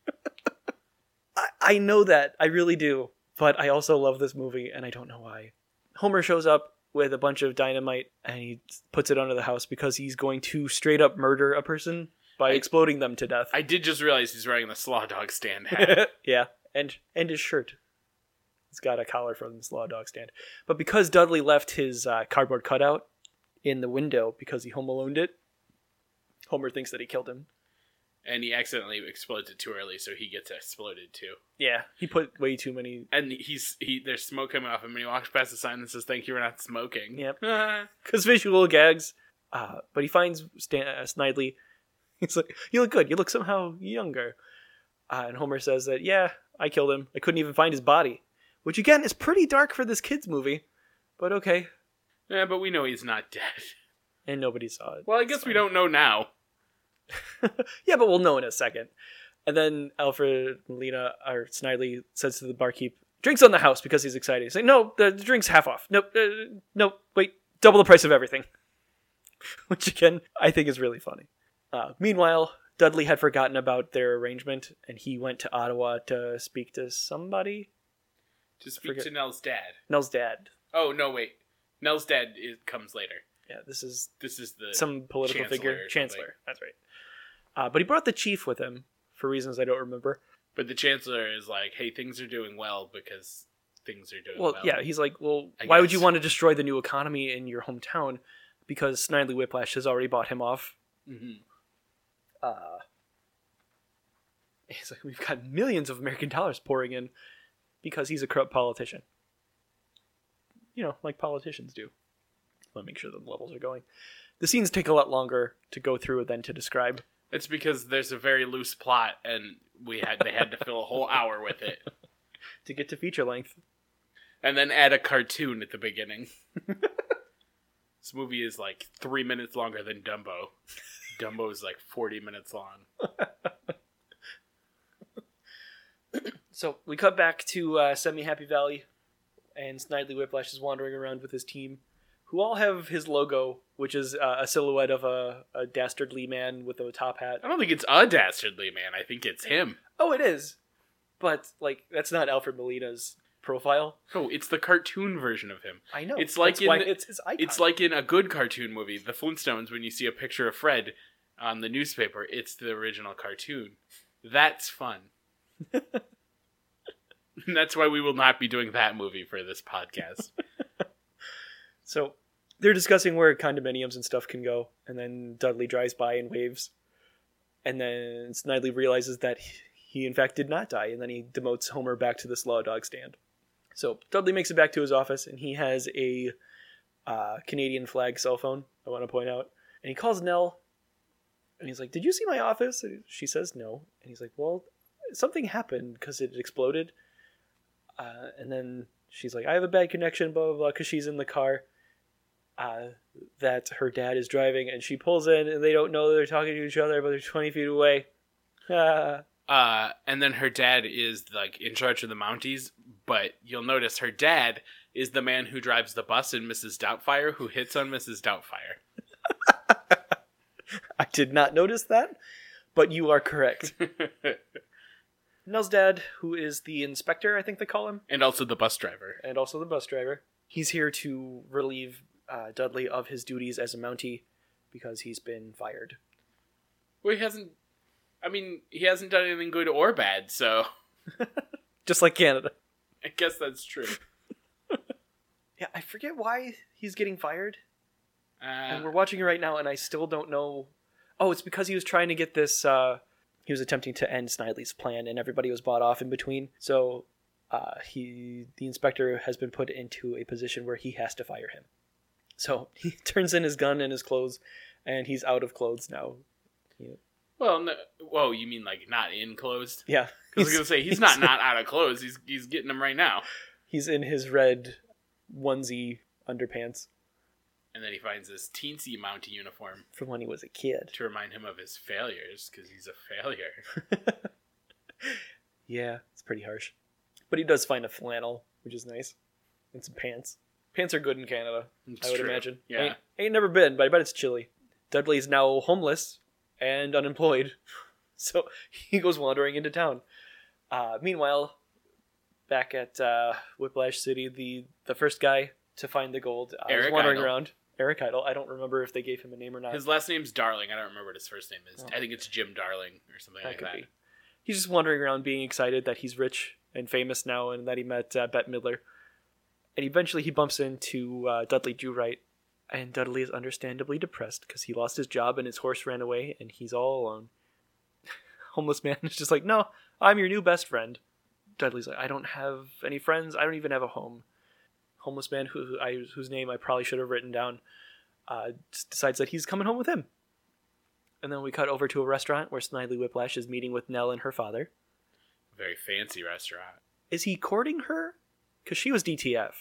I know that. I really do. But I also love this movie, and I don't know why. Homer shows up with a bunch of dynamite, and he puts it under the house because he's going to straight up murder a person by exploding them to death. I did just realize he's wearing the Slaw Dog Stand hat. Yeah, and his shirt. It's got a collar from the Slaw Dog Stand. But because Dudley left his cardboard cutout in the window because he Home Aloned it, Homer thinks that he killed him. And he accidentally explodes it too early, so he gets exploded too. Yeah, he put way too many... And there's smoke coming off him, and he walks past the sign that says, "Thank you for not smoking." Yep. Because visual gags. But he finds Snidely. He's like, "You look good. You look somehow younger." And Homer says that, "Yeah, I killed him. I couldn't even find his body." Which, again, is pretty dark for this kid's movie. But okay. Yeah, but we know he's not dead. And nobody saw it. Well, I guess we don't know now. Yeah, but we'll know in a second. And then Alfred and Lena, or Snidely, says to the barkeep, "Drinks on the house," because he's excited. He's like, "No, the drink's half off. Nope, nope, wait, double the price of everything." Which, again, I think is really funny. Meanwhile, Dudley had forgotten about their arrangement, and he went to Ottawa to speak to somebody. To speak to Nell's dad. Nell's dad. Oh, no, wait. Nell's dad comes later. Yeah, this is the some political Chancellor figure. or something. Chancellor, that's right. But he brought the chief with him, for reasons I don't remember. But the Chancellor is like, "Hey, things are doing well because things are doing Well, well. yeah, he's like, well, I why would you guess. want to destroy the new economy in your hometown? Because Snidely Whiplash has already bought him off. Mm-hmm. He's like, we've got millions of American dollars pouring in because he's a corrupt politician. You know, like politicians do. Let me make sure the levels are going. The scenes take a lot longer to go through than to describe. It's because there's a very loose plot, and they had to fill a whole hour with it, To get to feature length. and then add a cartoon at the beginning. This movie is like 3 minutes longer than Dumbo. Dumbo is like 40 minutes long. So we cut back to Semi-Happy Valley, and Snidely Whiplash is wandering around with his team, who all have his logo, which is a silhouette of a dastardly man with a top hat. I don't think it's a dastardly man. I think it's him. Oh, it is. But, like, that's not Alfred Molina's profile. No, it's the cartoon version of him. I know. It's like that's why in- it's his icon. It's like in a good cartoon movie, The Flintstones, when you see a picture of Fred on the newspaper, it's the original cartoon. That's fun. And that's why we will not be doing that movie for this podcast. So they're discussing where condominiums and stuff can go, and then Dudley drives by and waves. And then Snidely realizes that he in fact did not die, and then he demotes Homer back to the Slaw Dog stand. So Dudley makes it back to his office, and he has a Canadian flag cell phone, I want to point out. And he calls Nell, and he's like, "Did you see my office?" And she says no. And he's like, "Well, something happened because it exploded." And then she's like, "I have a bad connection, blah, blah, blah," because she's in the car that her dad is driving, and she pulls in, and they don't know they're talking to each other, but they're 20 feet away. And then her dad is like in charge of the Mounties, but you'll notice her dad is the man who drives the bus in Mrs. Doubtfire, who hits on Mrs. Doubtfire. I did not notice that, but you are correct. Nell's dad, who is the inspector, I think they call him, And also the bus driver. and also the bus driver, he's here to relieve Dudley of his duties as a Mountie because he's been fired. Well, he hasn't done anything good or bad, so Just like Canada. I guess that's true. Yeah, I forget why he's getting fired. And Uh, we're watching it right now, and I still don't know. Oh, it's because he was trying to get this. He was attempting to end Snidely's plan, and everybody was bought off in between. So, the inspector has been put into a position where he has to fire him. So he turns in his gun and his clothes, and he's out of clothes now. well, you mean like not in clothes? Yeah, Because I was gonna say he's not out of clothes. He's getting them right now. He's in his red onesie underpants And then he finds this teensy Mountie uniform from when he was a kid. to remind him of his failures, because he's a failure. Yeah, it's pretty harsh. But he does find a flannel, which is nice, and some pants. Pants are good in Canada, It's I would true. imagine. Yeah. Ain't never been, but I bet it's chilly. Dudley's now homeless and unemployed, so he goes wandering into town. Meanwhile, back at Whiplash City, the first guy to find the gold is Eric wandering Idle. around. Eric Idle. I don't remember if they gave him a name or not. His last name's Darling. I don't remember what his first name is. Oh. I think it's Jim Darling or something That like could that. be. He's just wandering around being excited that he's rich and famous now and that he met Bette Midler. And eventually he bumps into Dudley Do-Right. And Dudley is understandably depressed because he lost his job and his horse ran away and he's all alone. Homeless man is just like, "No, I'm your new best friend." Dudley's like, "I don't have any friends. I don't even have a home." Homeless man, whose name I probably should have written down, just decides that he's coming home with him. And then we cut over to a restaurant where Snidely Whiplash is meeting with Nell and her father. Very fancy restaurant. Is he courting her? Because she was DTF.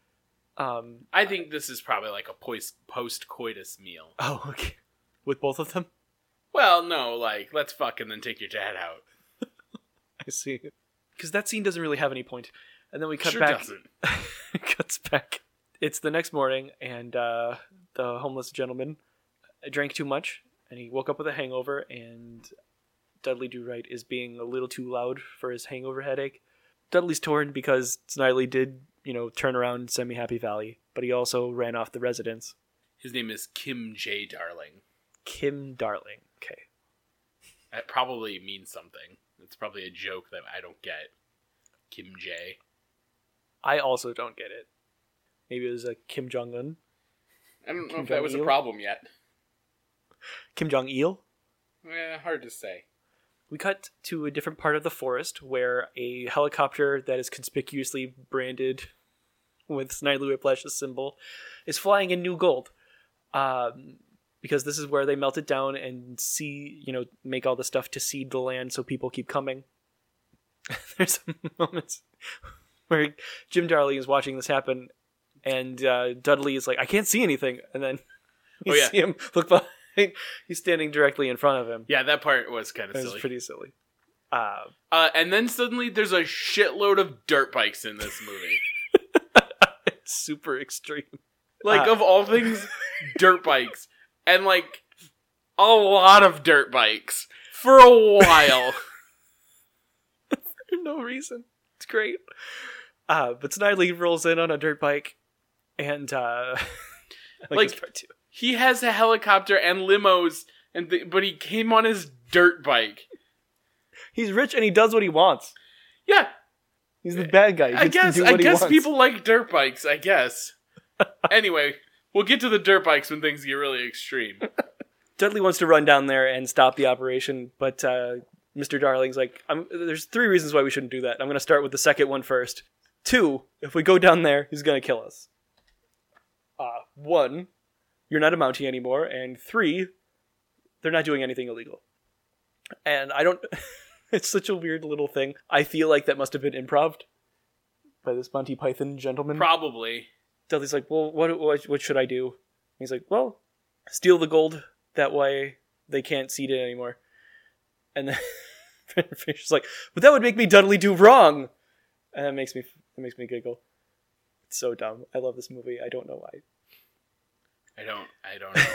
I think this is probably like a post-coitus meal. Oh, okay. With both of them? Well, no, like, let's fuck and then take your dad out. I see. Because that scene doesn't really have any point. And then we cut Sure back. doesn't. Cuts back. It's the next morning, and the homeless gentleman drank too much, and he woke up with a hangover, and Dudley Do-Right is being a little too loud for his hangover headache. Dudley's torn because Snidely did, turn around Semi-Happy Valley, but he also ran off the residence. His name is Kim J. Darling. Kim Darling. Okay. That probably means something. It's probably a joke that I don't get. Kim J. I also don't get it. Maybe it was a Kim Jong-un? I don't know Kim if that was a Jong-il? problem yet. Kim Jong-il? Hard to say. We cut to a different part of the forest where a helicopter that is conspicuously branded with Snidely Whiplash's symbol is flying in New Gold. Because this is where they melt it down and make all the stuff to seed the land so people keep coming. There's moments where Jim Darling is watching this happen and Dudley is like, I can't see anything. And then you see him look behind. He's standing directly in front of him. Yeah, that part was kind of silly. It was pretty silly. And then suddenly there's a shitload of dirt bikes in this movie. It's super extreme. Like, of all things, dirt bikes. And, like, a lot of dirt bikes. For a while. For no reason. It's great. But Snidely rolls in on a dirt bike. And, like this part too. He has a helicopter and limos, but he came on his dirt bike. He's rich and he does what he wants. Yeah. He's the bad guy. I guess people like dirt bikes, I guess. Anyway, we'll get to the dirt bikes when things get really extreme. Dudley wants to run down there and stop the operation, but Mr. Darling's like, there's 3 reasons why we shouldn't do that. I'm going to start with the second one first. 2, if we go down there, he's going to kill us. 1, you're not a Mountie anymore, and 3, they're not doing anything illegal. And I don't... It's such a weird little thing. I feel like that must have been improv by this Monty Python gentleman. Probably. Dudley's like, well, what should I do? And he's like, well, steal the gold. That way they can't seed it anymore. And then Fisher's like, but that would make me Dudley do wrong. And that makes me giggle. It's so dumb. I love this movie. I don't know why. I don't know.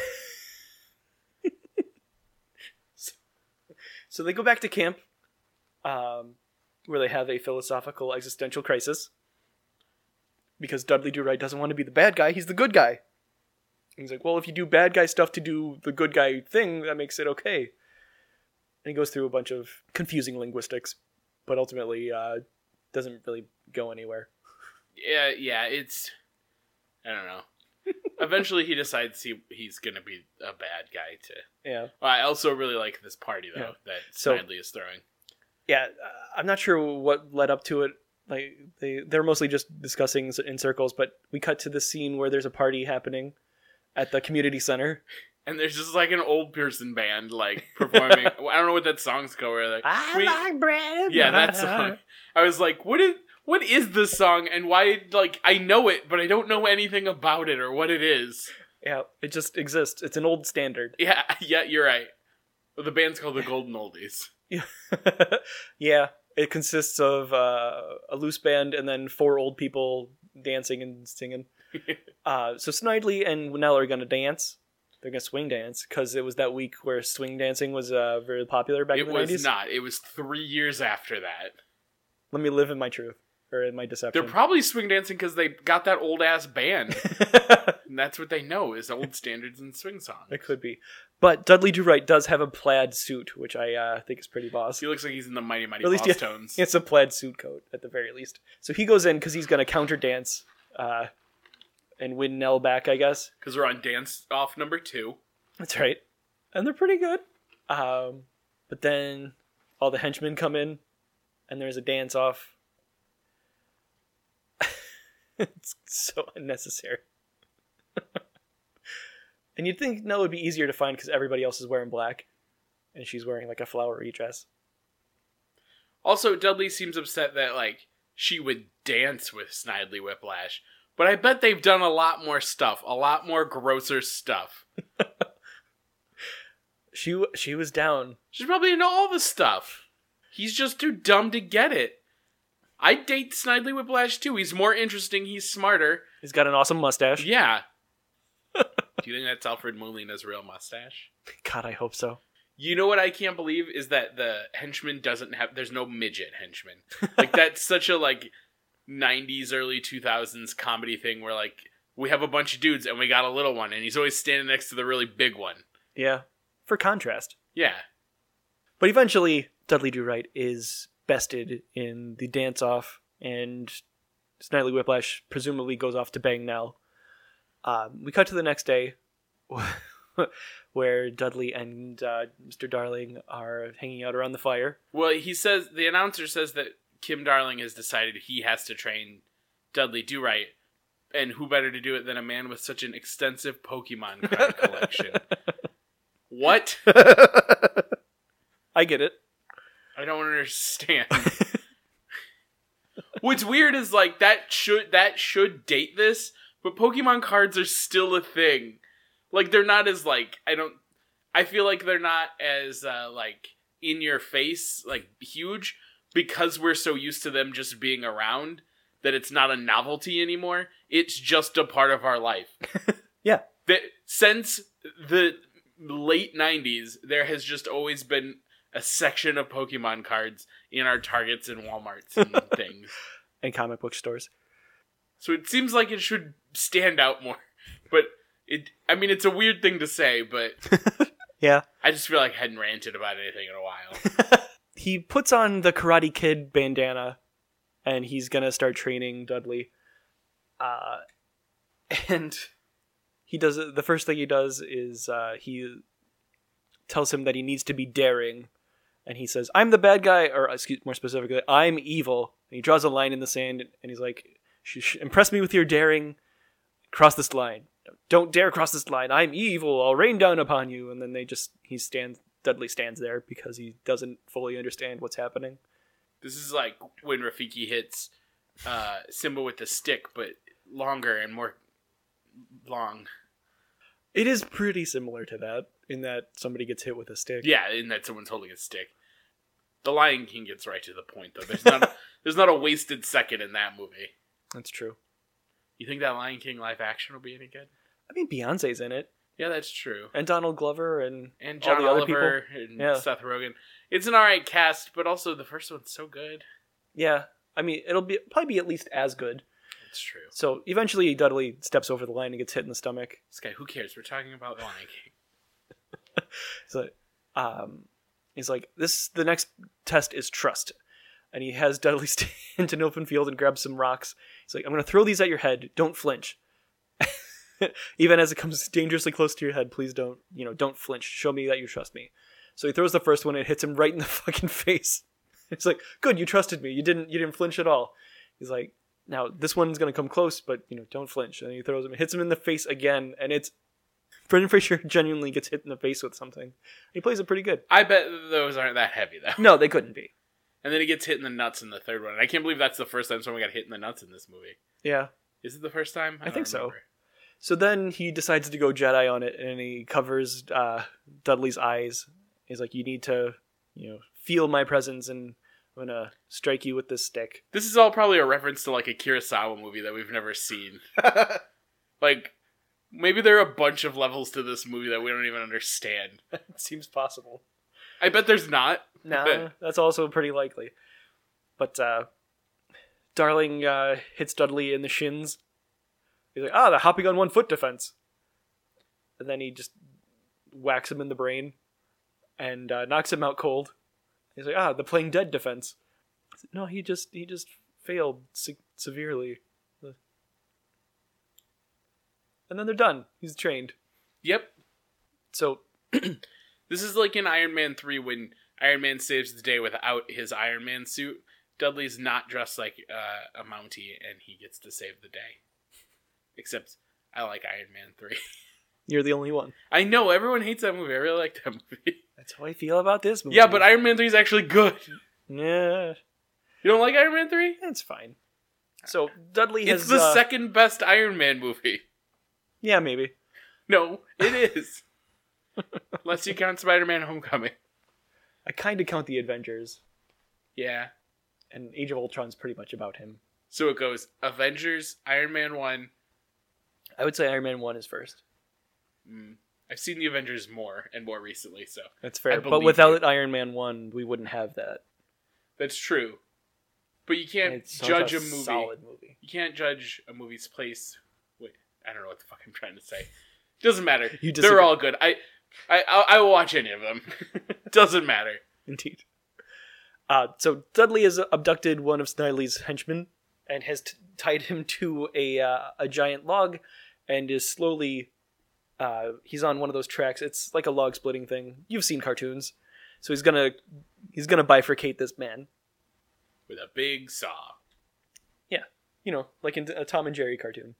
So they go back to camp, where they have a philosophical existential crisis. Because Dudley Do-Right doesn't want to be the bad guy, he's the good guy. And he's like, well, if you do bad guy stuff to do the good guy thing, that makes it okay. And he goes through a bunch of confusing linguistics, but ultimately doesn't really go anywhere. Yeah, it's... I don't know. Eventually he decides he's going to be a bad guy too. Yeah. Well, I also really like this party, though, that Snidely is throwing. Yeah, I'm not sure what led up to it. Like they're mostly just discussing in circles, but we cut to the scene where there's a party happening at the community center. And there's just like an old person band like performing. I don't know what that song's called. Where like like bread. Yeah, that song. I was like, what is this song and why? Like I know it, but I don't know anything about it or what it is. Yeah, it just exists. It's an old standard. Yeah, you're right. Well, the band's called the Golden Oldies. Yeah, it consists of a loose band and then 4 old people dancing and singing. So Snidely and Winnell are going to dance. They're going to swing dance because it was that week where swing dancing was very popular back in the 90s. It was not. It was 3 years after that. Let me live in my truth. Or in my deception. They're probably swing dancing because they got that old-ass band. And that's what they know, is old standards and swing songs. It could be. But Dudley Do-Right does have a plaid suit, which I think is pretty boss. He looks like he's in the Mighty Mighty At least Boss Tones. He has a plaid suit coat, at the very least. So he goes in because he's going to counter dance and win Nell back, I guess. Because we're on dance off number 2. That's right. And they're pretty good. But then all the henchmen come in, and there's a dance off. It's so unnecessary. And you'd think Nell would be easier to find because everybody else is wearing black. And she's wearing like a flowery dress. Also, Dudley seems upset that like she would dance with Snidely Whiplash. But I bet they've done a lot more stuff. A lot more grosser stuff. She was down. She's probably into all the stuff. He's just too dumb to get it. I'd date Snidely Whiplash too. He's more interesting. He's smarter. He's got an awesome mustache. Yeah. Do you think that's Alfred Molina's real mustache? God, I hope so. You know what I can't believe is that the henchman there's no midget henchman. Like that's such a like 90s, early 2000s comedy thing where like we have a bunch of dudes and we got a little one and he's always standing next to the really big one. Yeah. For contrast. Yeah. But eventually, Dudley Do-Right is bested in the dance-off, and Snidely Whiplash presumably goes off to bang Nell. We cut to the next day, where Dudley and Mr. Darling are hanging out around the fire. Well, the announcer says that Kim Darling has decided he has to train Dudley Do-Right, and who better to do it than a man with such an extensive Pokemon card collection? What? I get it. I don't understand. What's weird is like that should date this, but Pokemon cards are still a thing. Like they're not as like I feel like they're not as like in your face, like huge, because we're so used to them just being around that it's not a novelty anymore. It's just a part of our life. Yeah. Since the late 90s, there has just always been a section of Pokemon cards in our Targets and Walmarts and things. And comic book stores. So it seems like it should stand out more. But it's a weird thing to say, but yeah. I just feel like I hadn't ranted about anything in a while. He puts on the Karate Kid bandana, and he's gonna start training Dudley. And he does the first thing he does is he tells him that he needs to be daring, and he says, "I'm the bad guy," or more specifically, "I'm evil." And he draws a line in the sand, and he's like, "Impress me with your daring. Cross this line. Don't dare cross this line. I'm evil. I'll rain down upon you." And then Dudley stands there because he doesn't fully understand what's happening. This is like when Rafiki hits Simba with the stick, but longer and more long. It is pretty similar to that, in that somebody gets hit with a stick. Yeah, in that someone's holding a stick. The Lion King gets right to the point, though. There's not a wasted second in that movie. That's true. You think that Lion King live action will be any good? I mean, Beyonce's in it. Yeah, that's true. And Donald Glover and John all the Oliver other people. and Seth Rogen. It's an alright cast, but also the first one's so good. Yeah, I mean, it'll probably be at least as good. It's true. So eventually Dudley steps over the line and gets hit in the stomach. This guy, who cares? We're talking about the Lion King. So, he's like, the next test is trust. And he has Dudley stand in open field and grab some rocks. He's like, "I'm going to throw these at your head. Don't flinch." Even as it comes dangerously close to your head, please don't flinch. Show me that you trust me. So he throws the first one and it hits him right in the fucking face. It's like, "Good, you trusted me. You didn't flinch at all." He's like, "Now this one's going to come close, but don't flinch." And he throws him, hits him in the face again, and it's Brendan Fraser genuinely gets hit in the face with something. He plays it pretty good. I bet those aren't that heavy, though. No, they couldn't be. And then he gets hit in the nuts in the third one. And I can't believe that's the first time someone got hit in the nuts in this movie. Yeah. Is it the first time? I think so. So then he decides to go Jedi on it, and he covers Dudley's eyes. He's like, "You need to, feel my presence, and I'm gonna strike you with this stick." This is all probably a reference to like a Kurosawa movie that we've never seen. Like, maybe there are a bunch of levels to this movie that we don't even understand. It seems possible. I bet there's not. Nah, that's also pretty likely. But Darling hits Dudley in the shins. He's like, "The hopping on 1 foot defense." And then he just whacks him in the brain and knocks him out cold. He's like, "The playing dead defense." No, he just failed severely. And then they're done. He's trained. Yep. So this is like in Iron Man 3 when Iron Man saves the day without his Iron Man suit. Dudley's not dressed like a Mountie, and he gets to save the day. Except I like Iron Man 3. You're the only one. I know, everyone hates that movie. I really like that movie. That's how I feel about this movie. Yeah, but Iron Man 3 is actually good. Yeah. You don't like Iron Man 3? It's fine. So Dudley has... It's the second best Iron Man movie. Yeah, maybe. No, it is. Unless you count Spider-Man Homecoming. I kind of count the Avengers. Yeah. And Age of Ultron's pretty much about him. So it goes Avengers, Iron Man 1. I would say Iron Man 1 is first. I've seen the Avengers more and more recently, so... That's fair. But without Iron Man 1, we wouldn't have that. That's true. But you can't judge a movie. Solid movie. You can't judge a movie's place... Wait, I don't know what the fuck I'm trying to say. Doesn't matter. They're all good. I will watch any of them. Doesn't matter. Indeed. So Dudley has abducted one of Snidely's henchmen and has tied him to a giant log, and is slowly. He's on one of those tracks. It's like a log splitting thing. You've seen cartoons, so he's gonna bifurcate this man with a big saw. Yeah, like in a Tom and Jerry cartoon.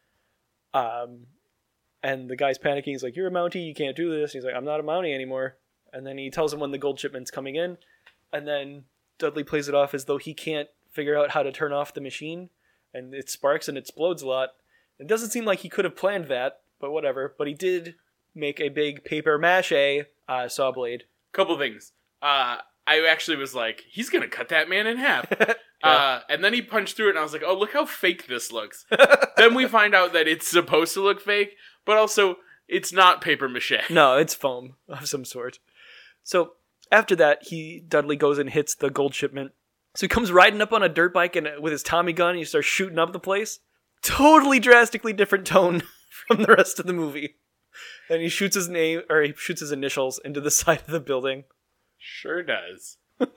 And the guy's panicking. He's like, "You're a Mountie. You can't do this." And he's like, "I'm not a Mountie anymore." And then he tells him when the gold shipment's coming in, and then Dudley plays it off as though he can't figure out how to turn off the machine, and it sparks and explodes a lot. It doesn't seem like he could have planned that, but whatever. But he did make a big paper mache saw blade. Couple things. I actually was like, he's gonna cut that man in half. And then he punched through it, and I was like, oh, look how fake this looks. Then we find out that it's supposed to look fake, but also it's not paper mache. No, it's foam of some sort. So after that, Dudley goes and hits the gold shipment. So he comes riding up on a dirt bike and with his Tommy gun, and he starts shooting up the place. Totally drastically different tone from the rest of the movie. And he shoots his name, or he shoots his initials into the side of the building. Sure does.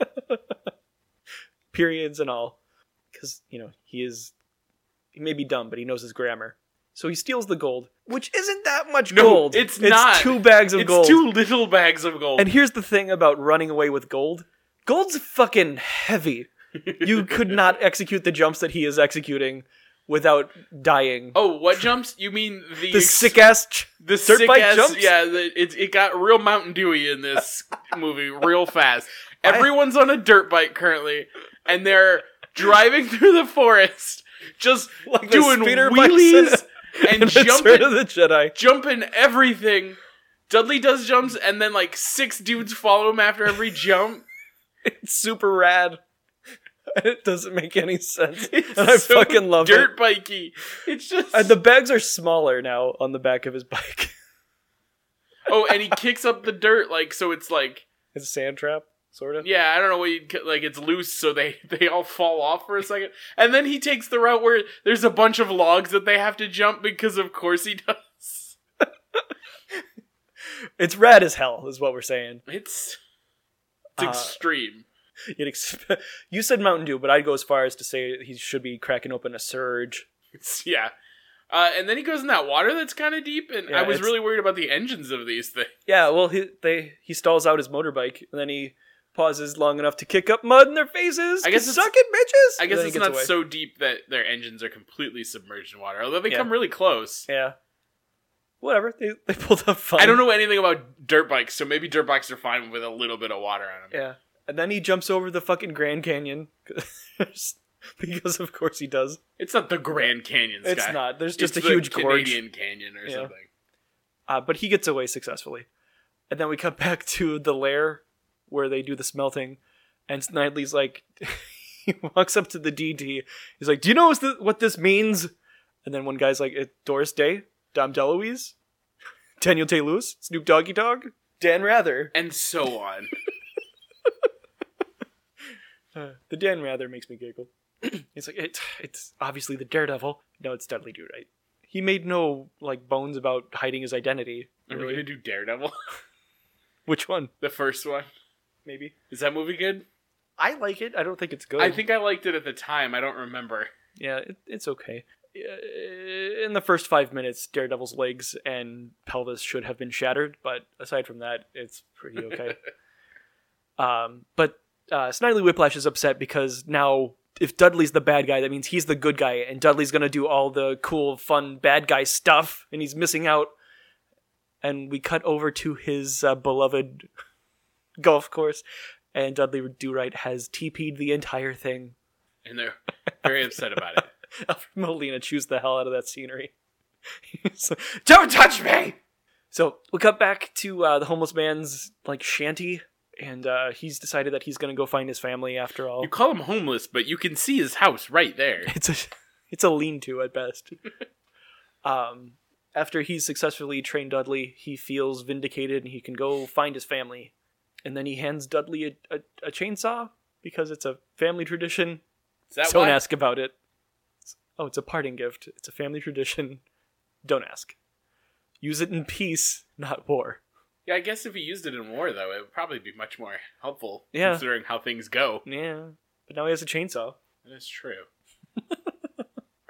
Periods and all. Because, he may be dumb, but he knows his grammar. So he steals the gold, which isn't that much gold. It's not. 2 bags of gold. It's 2 little bags of gold. And here's the thing about running away with gold. Gold's fucking heavy. You could not execute the jumps that he is executing without dying. Oh, what jumps? You mean the sick-ass dirt bike jumps? Yeah, it got real Mountain Dewy in this movie real fast. Everyone's on a dirt bike currently, and they're driving through the forest, just like doing wheelies and jumping, of the Jedi. Jumping everything. Dudley does jumps, and then 6 dudes follow him after every jump. It's super rad. It doesn't make any sense. And I fucking love it. Dirt bikey. It's just... And the bags are smaller now on the back of his bike. Oh, and he kicks up the dirt, so it's It's a sand trap, sort of? Yeah, I don't know what it's loose, so they all fall off for a second. And then he takes the route where there's a bunch of logs that they have to jump because of course he does. It's rad as hell, is what we're saying. It's extreme. You said Mountain Dew, but I'd go as far as to say he should be cracking open a Surge. Yeah. And then he goes in that water that's kind of deep, and I was really worried about the engines of these things. Yeah, well, he stalls out his motorbike, and then he pauses long enough to kick up mud in their faces. I guess suck it, bitches! I guess it's not so deep that their engines are completely submerged in water, although they come really close. Yeah. Whatever, they pulled up fine. I don't know anything about dirt bikes, so maybe dirt bikes are fine with a little bit of water on them. Yeah. And then he jumps over the fucking Grand Canyon. Because of course he does. It's not the Grand Canyon, Sky. It's not. There's just a huge gorge. Canadian Canyon or something. But he gets away successfully. And then we cut back to the lair where they do the smelting. And Snidely's like... he walks up to the DD. He's like, do you know what this means? And then one guy's like, Doris Day? Dom DeLuise? Daniel Day-Lewis? Snoop Doggy Dogg? Dan Rather? And so on. The Dan Rather makes me giggle. He's like, it's obviously the Daredevil. No, it's Dudley Do-Right. He made no bones about hiding his identity. Are we gonna do Daredevil? Which one? The first one. Maybe. Is that movie good? I like it. I don't think it's good. I think I liked it at the time. I don't remember. Yeah, it's okay. In the first 5 minutes, Daredevil's legs and pelvis should have been shattered, but aside from that, it's pretty okay. But Snidely Whiplash is upset because now, if Dudley's the bad guy, that means he's the good guy, and Dudley's gonna do all the cool, fun, bad guy stuff, and he's missing out. And we cut over to his beloved golf course, and Dudley Do-Right has TP'd the entire thing. And they're very upset about it. Alfred Molina chews the hell out of that scenery. He's like, don't touch me! So, we cut back to the homeless man's, shanty. And he's decided that he's going to go find his family after all. You call him homeless, but you can see his house right there. It's a lean-to at best. After he's successfully trained Dudley, he feels vindicated and he can go find his family. And then he hands Dudley a chainsaw because it's a family tradition. Is that Don't ask about it. It's a parting gift. It's a family tradition. Don't ask. Use it in peace, not war. Yeah, I guess if he used it in war, though, it would probably be much more helpful, considering how things go. Yeah, but now he has a chainsaw. That is true.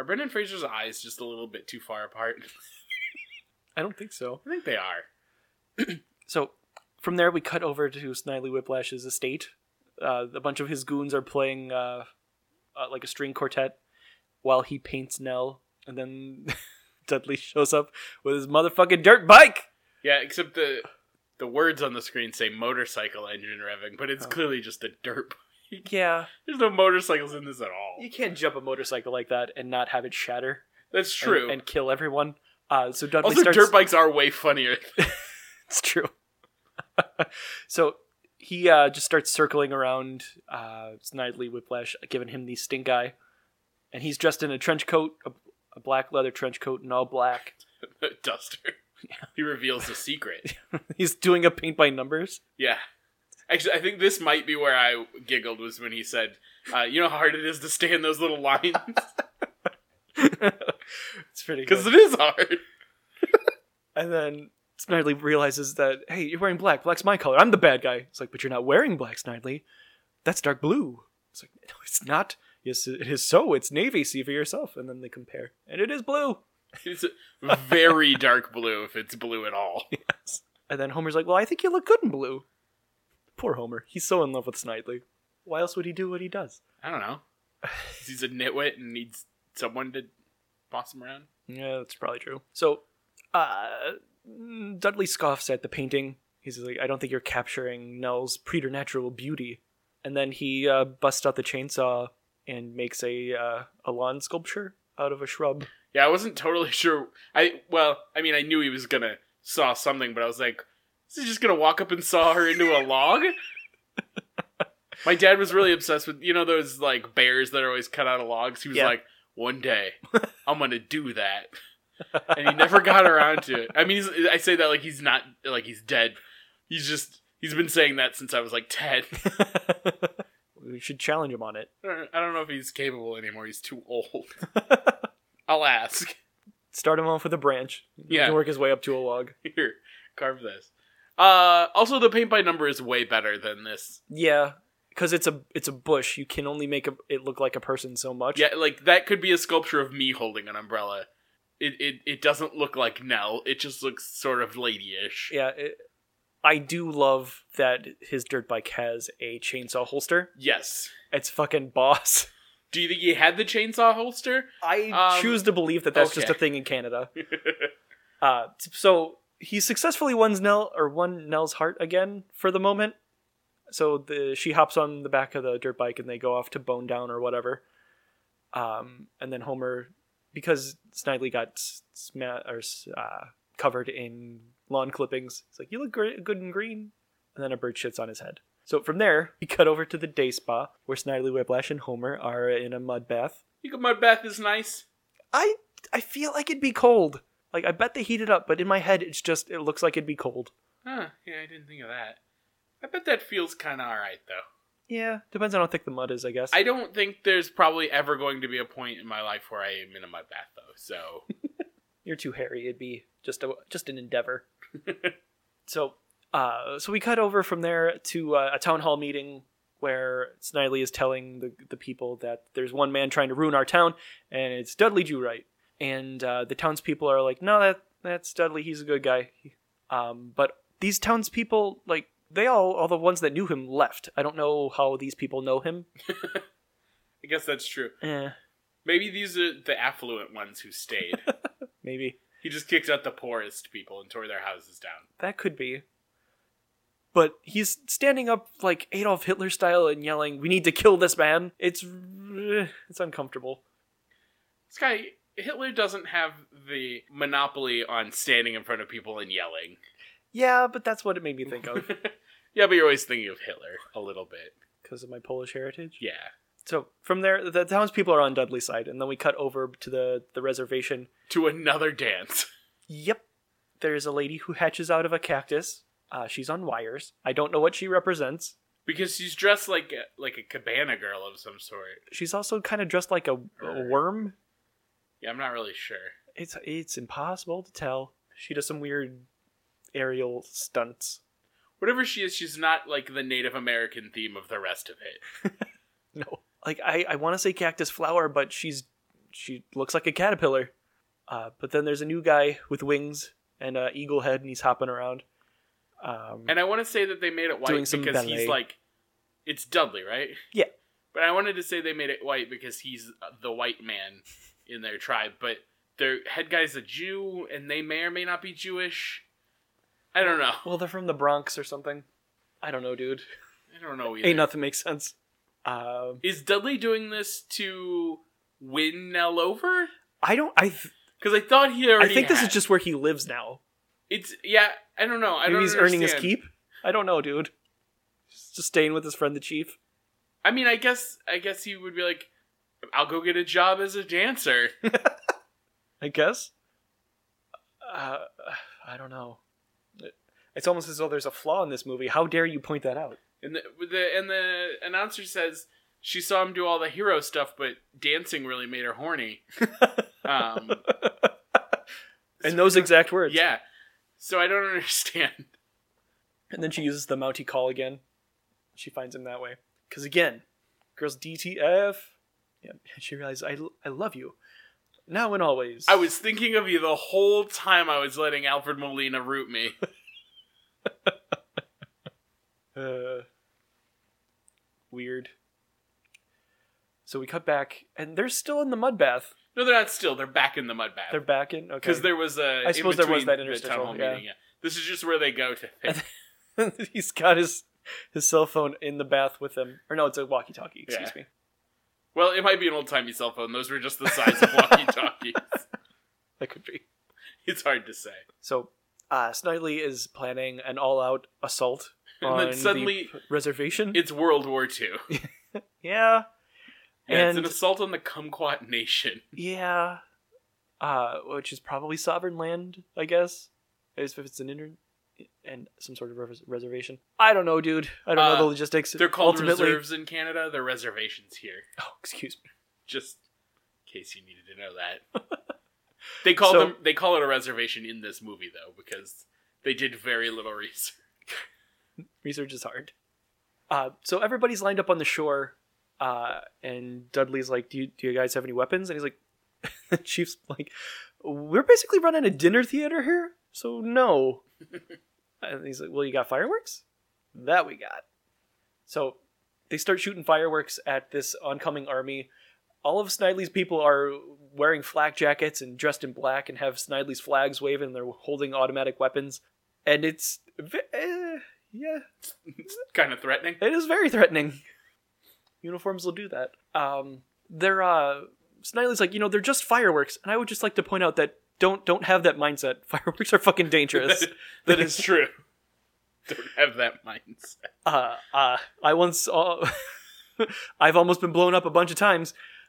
Are Brendan Fraser's eyes just a little bit too far apart? I don't think so. I think they are. So from there, we cut over to Snidely Whiplash's estate. A bunch of his goons are playing like a string quartet while he paints Nell, and then Dudley shows up with his motherfucking dirt bike. Yeah, except the words on the screen say motorcycle engine revving, but it's clearly just a dirt bike. Yeah. There's no motorcycles in this at all. You can't jump a motorcycle like that and not have it shatter. That's true. And kill everyone. So Dudley also, starts... dirt bikes are way funnier. It's true. So he just starts circling around Snidely Whiplash, giving him the stink eye. And he's dressed in a trench coat, a black leather trench coat, and all black. Duster. Yeah. He reveals the secret. He's doing a paint by numbers. Yeah. Actually, I think this might be where I giggled, was when he said, you know how hard it is to stay in those little lines? It's pretty good. Because it is hard. And then Snidely realizes that, hey, you're wearing black. Black's my color. I'm the bad guy. It's like, but you're not wearing black, Snidely. That's dark blue. It's like, no, it's not. Yes, it is so. It's navy. See for yourself. And then they compare. And it is blue. It's very dark blue, if it's blue at all. Yes. And then Homer's like, well, I think you look good in blue. Poor Homer. He's so in love with Snidely. Why else would he do what he does? I don't know. He's a nitwit and needs someone to boss him around. Yeah, that's probably true. So, Dudley scoffs at the painting. He's like, I don't think you're capturing Nell's preternatural beauty. And then he busts out the chainsaw and makes a lawn sculpture out of a shrub. Yeah, I wasn't totally sure. I knew he was gonna saw something, but I was like, is he just gonna walk up and saw her into a log? My dad was really obsessed with, those like bears that are always cut out of logs. He was like, one day I'm gonna do that, and he never got around to it. I mean, I say that like he's not like he's dead. He's been saying that since I was like 10. We should challenge him on it. I don't know if he's capable anymore. He's too old. I'll ask. Start him off with a branch. He can work his way up to a log. Here, carve this. Also, the paint by number is way better than this. Yeah, because it's a bush. You can only make it look like a person so much. Yeah, like that could be a sculpture of me holding an umbrella. It doesn't look like Nell. It just looks sort of ladyish. Yeah, I do love that his dirt bike has a chainsaw holster. Yes. It's fucking boss. Do you think he had the chainsaw holster? I choose to believe that's just a thing in Canada. So he successfully won Nell's heart again for the moment. So she hops on the back of the dirt bike and they go off to Bone Down or whatever. And then Homer, because Snidely got covered in lawn clippings, he's like, you look good and green. And then a bird shits on his head. So from there, we cut over to the day spa, where Snidely Whiplash and Homer are in a mud bath. You think a mud bath is nice? I feel like it'd be cold. Like, I bet they heat it up, but in my head, it looks like it'd be cold. Huh, yeah, I didn't think of that. I bet that feels kind of alright, though. Yeah, depends on how thick the mud is, I guess. I don't think there's probably ever going to be a point in my life where I am in a mud bath, though, so... You're too hairy. It'd be just an endeavor. So we cut over from there to a town hall meeting where Snidely is telling the people that there's one man trying to ruin our town, and it's Dudley Do-Right. And the townspeople are like, no, that's Dudley. He's a good guy. But these townspeople, like, all the ones that knew him left. I don't know how these people know him. I guess that's true. Eh. Maybe these are the affluent ones who stayed. Maybe. He just kicked out the poorest people and tore their houses down. That could be. But he's standing up like Adolf Hitler style and yelling, we need to kill this man. It's uncomfortable. This guy, Hitler doesn't have the monopoly on standing in front of people and yelling. Yeah, but that's what it made me think of. Yeah, but you're always thinking of Hitler a little bit. Because of my Polish heritage? Yeah. So from there, the townspeople are on Dudley's side, and then we cut over to the reservation. To another dance. Yep. There's a lady who hatches out of a cactus. She's on wires. I don't know what she represents. Because she's dressed like a cabana girl of some sort. She's also kind of dressed like a worm. Yeah, I'm not really sure. It's impossible to tell. She does some weird aerial stunts. Whatever she is, she's not like the Native American theme of the rest of it. No. Like, I want to say cactus flower, but she's she looks like a caterpillar. But then there's a new guy with wings and an eagle head, and he's hopping around. And I want to say that they made it white Doing some because ballet. he's like, it's Dudley, right? Yeah. But I wanted to say they made it white because he's the white man in their tribe. But their head guy's a Jew, and they may or may not be Jewish. I don't know. Well, they're from the Bronx or something. I don't know, dude. I don't know either. Ain't nothing makes sense. Is Dudley doing this to win Nell over? I Because I thought he already think this had. is just where he lives now. Yeah, I don't know. I Maybe don't he's understand. earning his keep. I don't know, dude. He's just staying with his friend the chief. I mean, I guess he would be like, I'll go get a job as a dancer. I guess. I don't know. It's almost as though there's a flaw in this movie. How dare you point that out? And the announcer says she saw him do all the hero stuff, but dancing really made her horny. In those exact words. Yeah. So I don't understand. And then she uses the Mountie call again. She finds him that way. Because again, girls DTF. Yeah, she realizes, I love you. Now and always. I was thinking of you the whole time I was letting Alfred Molina root me. Weird. So we cut back, and they're still in the mud bath. No, they're not still. They're back in the mud bath. They're back in? Okay. Because there was a... I suppose there was that the interstitial, town hall yeah. meeting, yeah. This is just where they go to think. He's got his cell phone in the bath with him. Or no, it's a walkie-talkie, excuse me. Well, it might be an old-timey cell phone. Those were just the size of walkie-talkies. That could be. It's hard to say. So, Snidely is planning an all-out assault And on then suddenly the reservation. It's World War II. Yeah. Yeah, it's And an assault on the Kumquat Nation. yeah. Which is probably sovereign land, I guess. If it's an and some sort of reservation. I don't know, dude. I don't know the logistics. They're called Ultimately, reserves in Canada. They're reservations here. Oh, excuse me. Just in case you needed to know that. They call it a reservation in this movie, though, because they did very little research. Research is hard. So everybody's lined up on the shore, and Dudley's like, do you guys have any weapons? And he's like, the chief's like, we're basically running a dinner theater here, so no. And he's like, well, you got fireworks? That we got. So they start shooting fireworks at this oncoming army. All of Snidely's people are wearing flak jackets and dressed in black and have Snidely's flags waving, and they're holding automatic weapons. And it's... yeah. It's kind of threatening. It is very threatening. Uniforms will do that. Snidely's like, they're just fireworks, and I would just like to point out that don't have that mindset. Fireworks are fucking dangerous. That is true. Don't have that mindset. I once I've almost been blown up a bunch of times.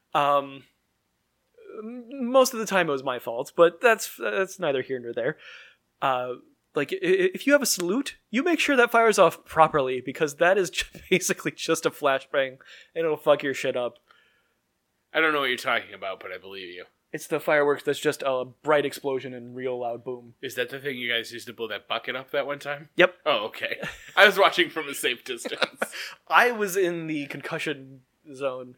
Most of the time it was my fault, but that's neither here nor there. Like, if you have a salute, you make sure that fires off properly, because that is basically just a flashbang, and it'll fuck your shit up. I don't know what you're talking about, but I believe you. It's the fireworks that's just a bright explosion and real loud boom. Is that the thing you guys used to blow that bucket up that one time? Yep. Oh, okay. I was watching from a safe distance. I was in the concussion zone.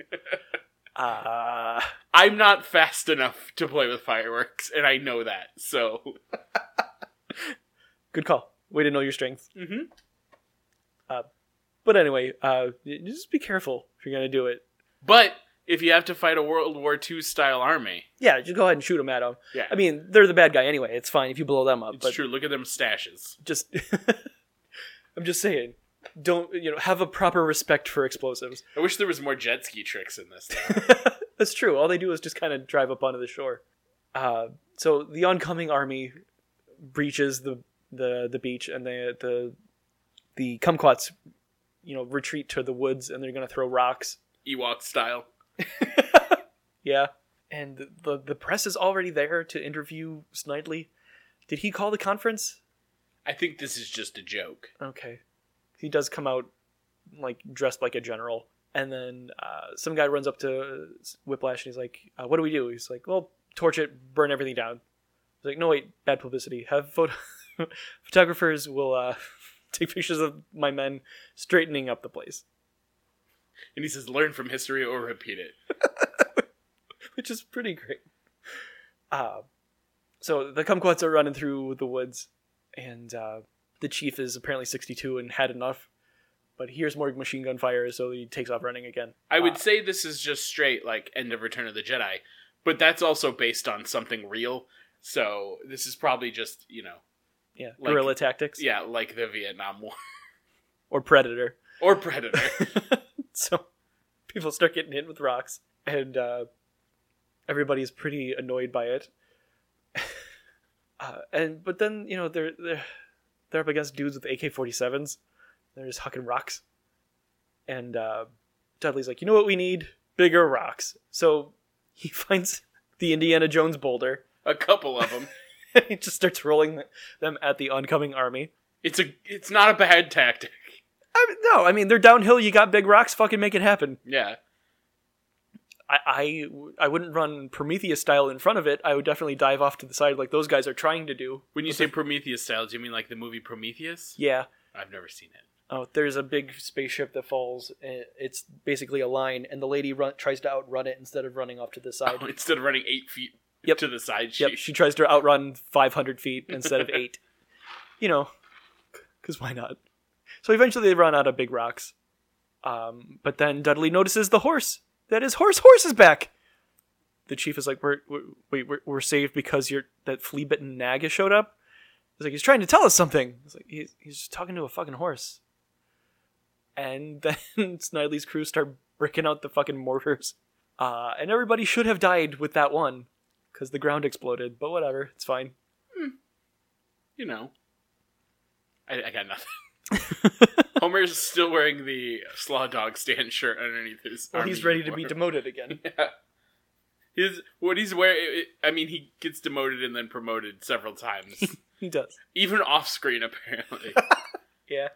I'm not fast enough to play with fireworks, and I know that, so... Good call. Way to know your strength. Mm-hmm. But anyway, just be careful if you're going to do it. But if you have to fight a World War II style army... Yeah, just go ahead and shoot them at them. Yeah. I mean, they're the bad guy anyway. It's fine if you blow them up. It's true. Look at them stashes. Just... I'm just saying. Don't, have a proper respect for explosives. I wish there was more jet ski tricks in this, though. That's true. All they do is just kind of drive up onto the shore. So the oncoming army breaches the beach, and the kumquats, retreat to the woods, and they're going to throw rocks. Ewok style. Yeah. And the press is already there to interview Snidely. Did he call the conference? I think this is just a joke. Okay. He does come out, dressed like a general. And then some guy runs up to Whiplash, and he's like, what do we do? He's like, well, torch it, burn everything down. He's like, no, wait, bad publicity. Have photographers will take pictures of my men straightening up the place. And he says, learn from history or repeat it. which is pretty great. So the kumquats are running through the woods, and the chief is apparently 62 and had enough, but he hears more machine gun fire, so he takes off running again. I would say this is just straight, like, end of Return of the Jedi, but that's also based on something real, so this is probably just, Yeah, like, guerrilla tactics. yeah, like the Vietnam War. Or Predator. Or Predator. So people start getting hit with rocks, and everybody's pretty annoyed by it. But then they're up against dudes with AK-47s. They're just hucking rocks, and Dudley's like, you know what we need? Bigger rocks. So he finds the Indiana Jones boulder. A couple of them. And he just starts rolling them at the oncoming army. It's not a bad tactic. No, I mean, they're downhill. You got big rocks. Fucking make it happen. Yeah. I wouldn't run Prometheus style in front of it. I would definitely dive off to the side like those guys are trying to do. When you say Prometheus style, do you mean like the movie Prometheus? Yeah. I've never seen it. Oh, there's a big spaceship that falls. It's basically a line, and the lady tries to outrun it instead of running off to the side. Oh, instead of running 8 feet to the side, Yep, she tries to outrun 500 feet instead of 8. Because why not? So eventually they run out of big rocks. But then Dudley notices the horse. That is, horse is back. The chief is like, we're saved because that flea-bitten nag has showed up. He's like, he's trying to tell us something. He's like, he's just talking to a fucking horse. And then Snidely's crew start breaking out the fucking mortars. And everybody should have died with that one, because the ground exploded. But whatever, it's fine. I got nothing. Homer's still wearing the Slaw Dog Stand shirt underneath his. Well, he's ready to be demoted again. Yeah. What he's wearing. I mean, he gets demoted and then promoted several times. He does, even off screen, apparently. Yeah.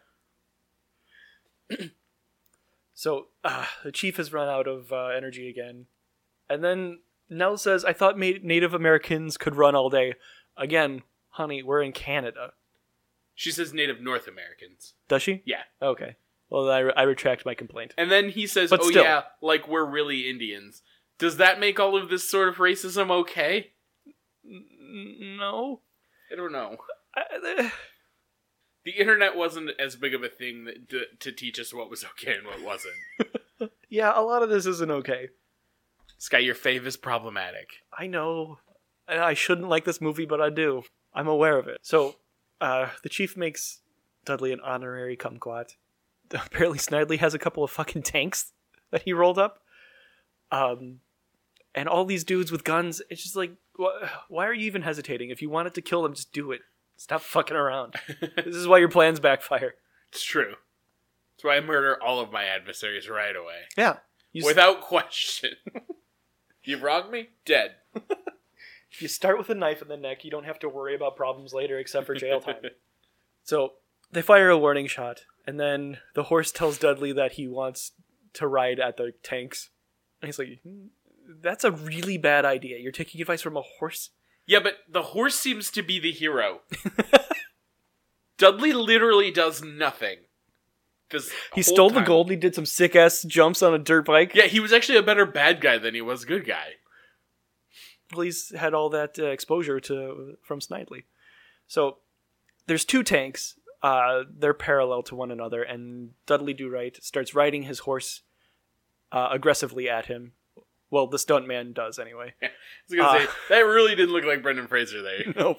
So the chief has run out of energy again, and then Nell says, "I thought Native Americans could run all day." Again, honey, we're in Canada. She says Native North Americans. Does she? Yeah. Okay. Well, I retract my complaint. And then he says, but still, yeah, like we're really Indians. Does that make all of this sort of racism okay? No. I don't know. The internet wasn't as big of a thing to teach us what was okay and what wasn't. Yeah, a lot of this isn't okay. Sky, your fave is problematic. I know. I shouldn't like this movie, but I do. I'm aware of it. So, the chief makes Dudley an honorary kumquat. Apparently Snidely has a couple of fucking tanks that he rolled up. And all these dudes with guns, it's just like, why are you even hesitating? If you wanted to kill them, just do it. Stop fucking around. This is why your plans backfire. It's true. That's why I murder all of my adversaries right away. Yeah. Without question. You wronged me? Dead. If you start with a knife in the neck, you don't have to worry about problems later except for jail time. So they fire a warning shot, and then the horse tells Dudley that he wants to ride at the tanks. And he's like, that's a really bad idea. You're taking advice from a horse? Yeah, but the horse seems to be the hero. Dudley literally does nothing. He stole the gold. He did some sick-ass jumps on a dirt bike. Yeah, he was actually a better bad guy than he was a good guy. Well, he's had all that exposure from Snidely. So there's two tanks. They're parallel to one another, and Dudley Do-Right starts riding his horse aggressively at him. Well, the stuntman does, anyway. I was going to say, that really didn't look like Brendan Fraser there. Nope.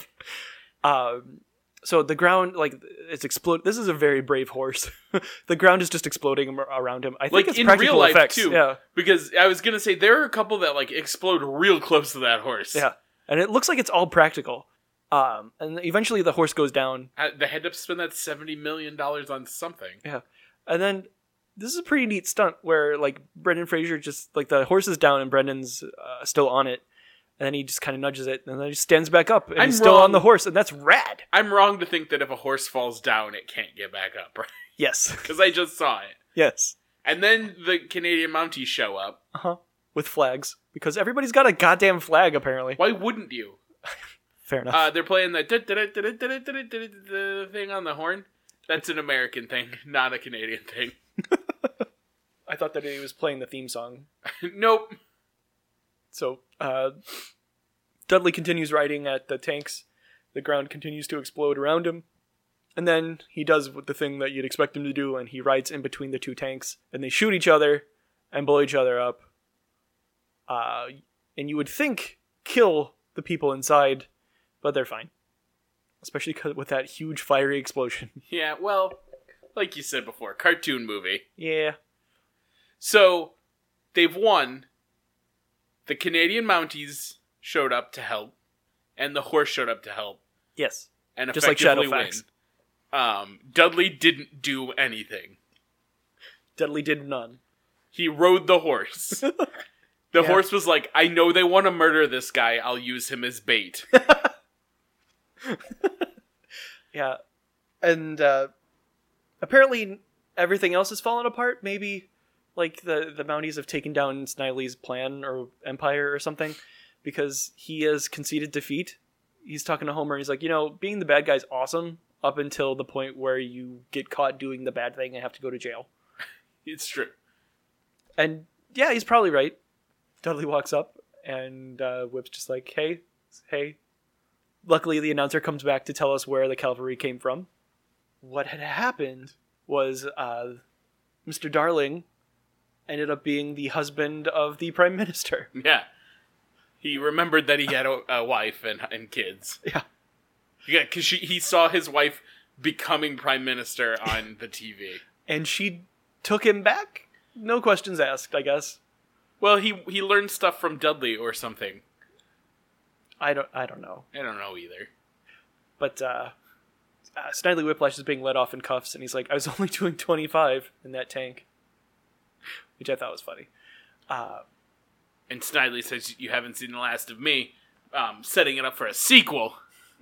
So the ground, like, it's exploded. This is a very brave horse. The ground is just exploding around him. I think like it's in practical real life, effects. too. Yeah. Because I was going to say, there are a couple that, like, explode real close to that horse. Yeah. And it looks like it's all practical. And eventually the horse goes down. They had to spend that $70 million on something. Yeah. And then this is a pretty neat stunt where, like, Brendan Fraser just, like, the horse is down and Brendan's still on it. And then he just kind of nudges it, and then he stands back up, and he's still on the horse, and that's rad. I'm wrong to think that if a horse falls down, it can't get back up, right? Yes. Because I just saw it. Yes. And then the Canadian Mounties show up. Uh-huh. With flags. Because everybody's got a goddamn flag, apparently. Why wouldn't you? Fair enough. They're playing the thing on the horn. That's an American thing, not a Canadian thing. I thought that he was playing the theme song. Nope. So Dudley continues riding at the tanks. The ground continues to explode around him. And then he does the thing that you'd expect him to do, and he rides in between the two tanks. And they shoot each other and blow each other up. And you would think kill the people inside, but they're fine. Especially with that huge fiery explosion. Yeah, well, like you said before, cartoon movie. Yeah. So, they've won. The Canadian Mounties showed up to help, and the horse showed up to help. Yes. And just like effectively Shadowfax. win. Dudley didn't do anything. Dudley did none. He rode the horse. The horse was like, I know they want to murder this guy, I'll use him as bait. Yeah. And apparently everything else has fallen apart. Maybe like the Mounties have taken down Snidely's plan or empire or something because he has conceded defeat. He's talking to Homer. He's like, being the bad guy's awesome up until the point where you get caught doing the bad thing and have to go to jail. It's true. And yeah, he's probably right. Dudley walks up and Whip's just like, hey. Luckily, the announcer comes back to tell us where the cavalry came from. What had happened was Mr. Darling ended up being the husband of the Prime Minister. Yeah. He remembered that he had a wife and kids. Yeah. Yeah, because he saw his wife becoming Prime Minister on the TV. And she took him back? No questions asked, I guess. Well, he learned stuff from Dudley or something. I don't know. I don't know either. But Snidely Whiplash is being let off in cuffs, and he's like, I was only doing 25 in that tank. Which I thought was funny. And Snidely says, you haven't seen the last of me. Setting it up for a sequel.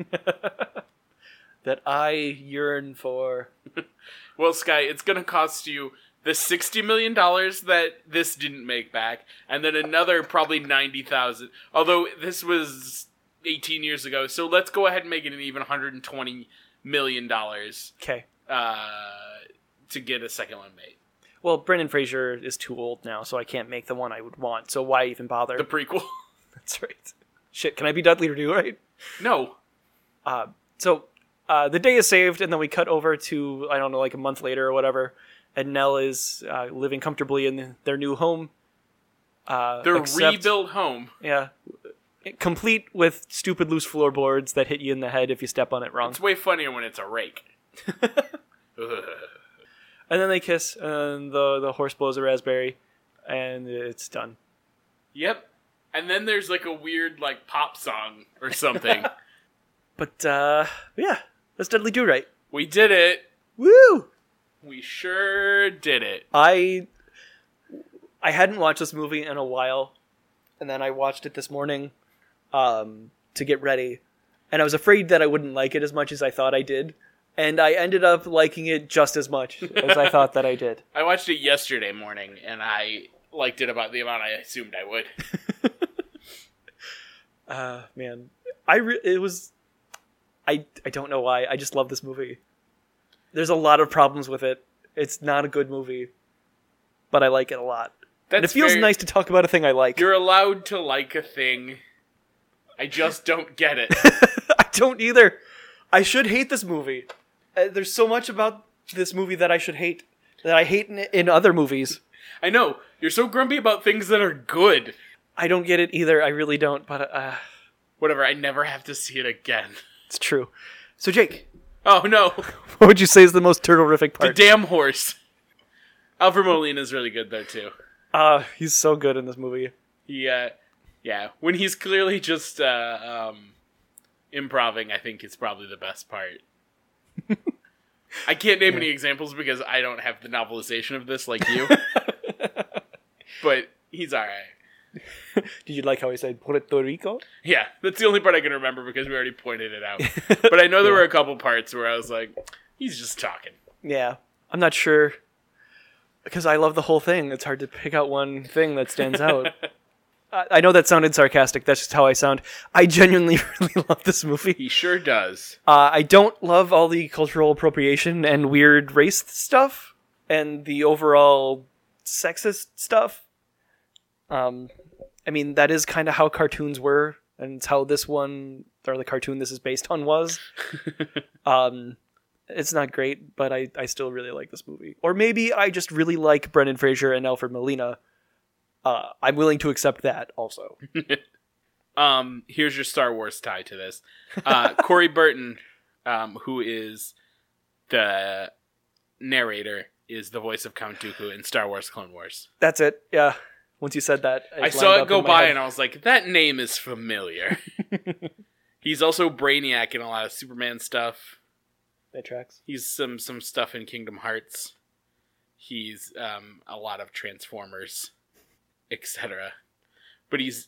That I yearn for. Well, Sky, it's going to cost you the $60 million that this didn't make back, and then another probably $90,000. Although this was 18 years ago, so let's go ahead and make it an even $120 million. Okay. To get a second one made. Well, Brendan Fraser is too old now, so I can't make the one I would want. So why even bother? The prequel. That's right. Shit, can I be Dudley or do right? No. So the day is saved, and then we cut over to, I don't know, like a month later or whatever, and Nell is living comfortably in their new home. Their rebuilt home. Yeah. Complete with stupid loose floorboards that hit you in the head if you step on it wrong. It's way funnier when it's a rake. And then they kiss, and the horse blows a raspberry, and it's done. Yep. And then there's like a weird like pop song or something. But yeah, that's Dudley Do Right. We did it. Woo! We sure did it. I hadn't watched this movie in a while, and then I watched it this morning to get ready, and I was afraid that I wouldn't like it as much as I thought I did, and I ended up liking it just as much as I thought that I did. I watched it yesterday morning, and I liked it about the amount I assumed I would. Man, I don't know why. I just love this movie. There's a lot of problems with it. It's not a good movie, but I like it a lot. And it feels nice to talk about a thing I like. You're allowed to like a thing. I just don't get it. I don't either. I should hate this movie. There's so much about this movie that I should hate. That I hate in other movies. I know. You're so grumpy about things that are good. I don't get it either. I really don't. But whatever. I never have to see it again. It's true. So Jake. Oh no. What would you say is the most turtle-rific part? The damn horse. Alfred Molina's really good though too. He's so good in this movie. Yeah. When he's clearly just improving, I think it's probably the best part. I can't name any examples because I don't have the novelization of this like you. But he's alright. Did you like how he said Puerto Rico? Yeah, that's the only part I can remember because we already pointed it out. But I know there were a couple parts where I was like, he's just talking. Yeah, I'm not sure. Because I love the whole thing. It's hard to pick out one thing that stands out. I know that sounded sarcastic. That's just how I sound. I genuinely really love this movie. He sure does. I don't love all the cultural appropriation and weird race stuff and the overall sexist stuff. I mean, that is kind of how cartoons were, and it's how this one, or the cartoon this is based on, was. It's not great, but I still really like this movie. Or maybe I just really like Brendan Fraser and Alfred Molina. I'm willing to accept that also. Here's your Star Wars tie to this. Corey Burton, who is the narrator, is the voice of Count Dooku in Star Wars Clone Wars. That's it. Yeah. Once you said that, I saw it go by and I was like, that name is familiar. He's also Brainiac in a lot of Superman stuff. That tracks. He's some stuff in Kingdom Hearts. He's a lot of Transformers, etc. But he's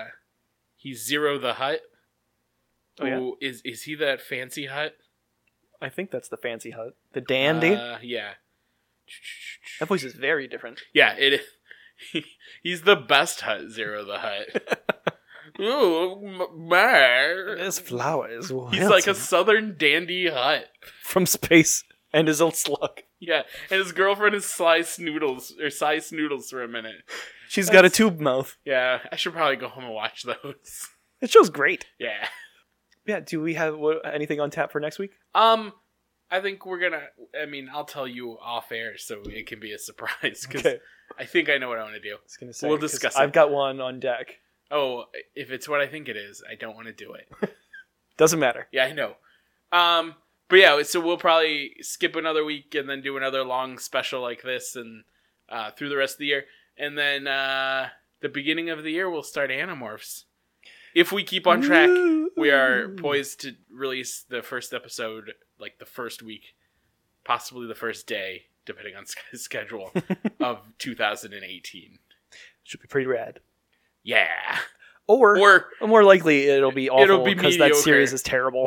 Zero the Hutt. Oh, yeah? Who is he that fancy Hutt? I think that's the fancy Hutt. The dandy? Yeah. That voice is very different. Yeah, he's the best Hutt, Zero the Hutt. Ooh, man. This flower is He's like a southern dandy Hutt. From space and his old slug. Yeah, and his girlfriend is Sly Snoodles for a minute. She's got a tube mouth. Yeah, I should probably go home and watch those. It show's great. Yeah. Yeah, do we have anything on tap for next week? I think we're gonna, I'll tell you off air so it can be a surprise, because Okay. I think I know what I want to do. I was gonna say, We'll discuss it. I've got one on deck. Oh, if it's what I think it is, I don't want to do it. Doesn't matter. Yeah, I know. But yeah, so we'll probably skip another week and then do another long special like this and through the rest of the year. And then the beginning of the year, we'll start Animorphs. If we keep on track, we are poised to release the first episode like the first week, possibly the first day, depending on schedule, of 2018. Should be pretty rad. Yeah. Or more likely, it'll be awful be because that mediocre. series is terrible.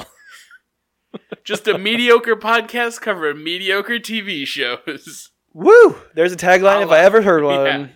Just a mediocre podcast covering mediocre TV shows. Woo! There's a tagline if I ever heard one. Yeah.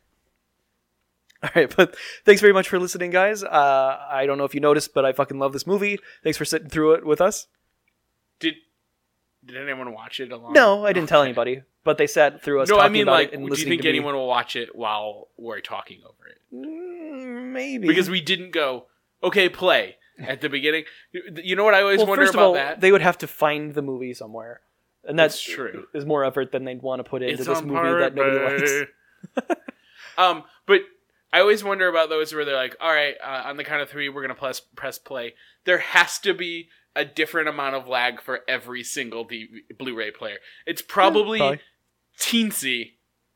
All right, but thanks very much for listening, guys. I don't know if you noticed, but I fucking love this movie. Thanks for sitting through it with us. Did anyone watch it along? No, I didn't tell anybody, but they sat through us. No, talking I mean, about like, it and do you listening think to me. anyone will watch it while we're talking over it? Maybe, Because we didn't go, okay, play at the beginning. You know what I always wonder first about of all, that? they would have to find the movie somewhere, and that's true. Is more effort than they'd want to put into It's this on movie Pirate that nobody Bay. likes. But I always wonder about those where they're like, all right, on the count of 3, we're going to press play. There has to be a different amount of lag for every single Blu-ray player. It's probably teensy,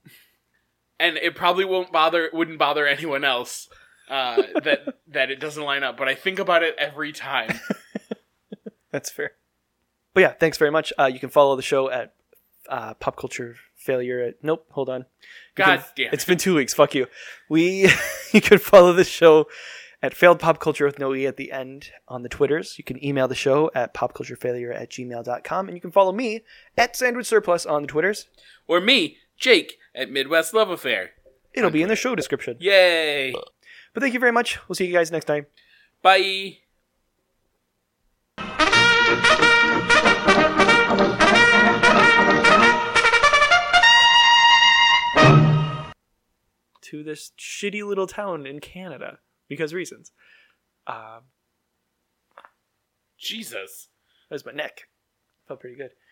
and it probably wouldn't bother anyone else that it doesn't line up. But I think about it every time. That's fair. But yeah, thanks very much. You can follow the show at Pop Culture Failure. Nope, hold on. God damn it. It's been 2 weeks. Fuck you. You can follow the show at Failed Pop Culture with no E at the end on the Twitters. You can email the show at popculturefailure@gmail.com. And you can follow me at Sandwich Surplus on the Twitters. Or me, Jake, at Midwest Love Affair. It'll be in the show description. Yay! But thank you very much. We'll see you guys next time. Bye! To this shitty little town in Canada. Because reasons. Jesus. That was my neck. Felt pretty good.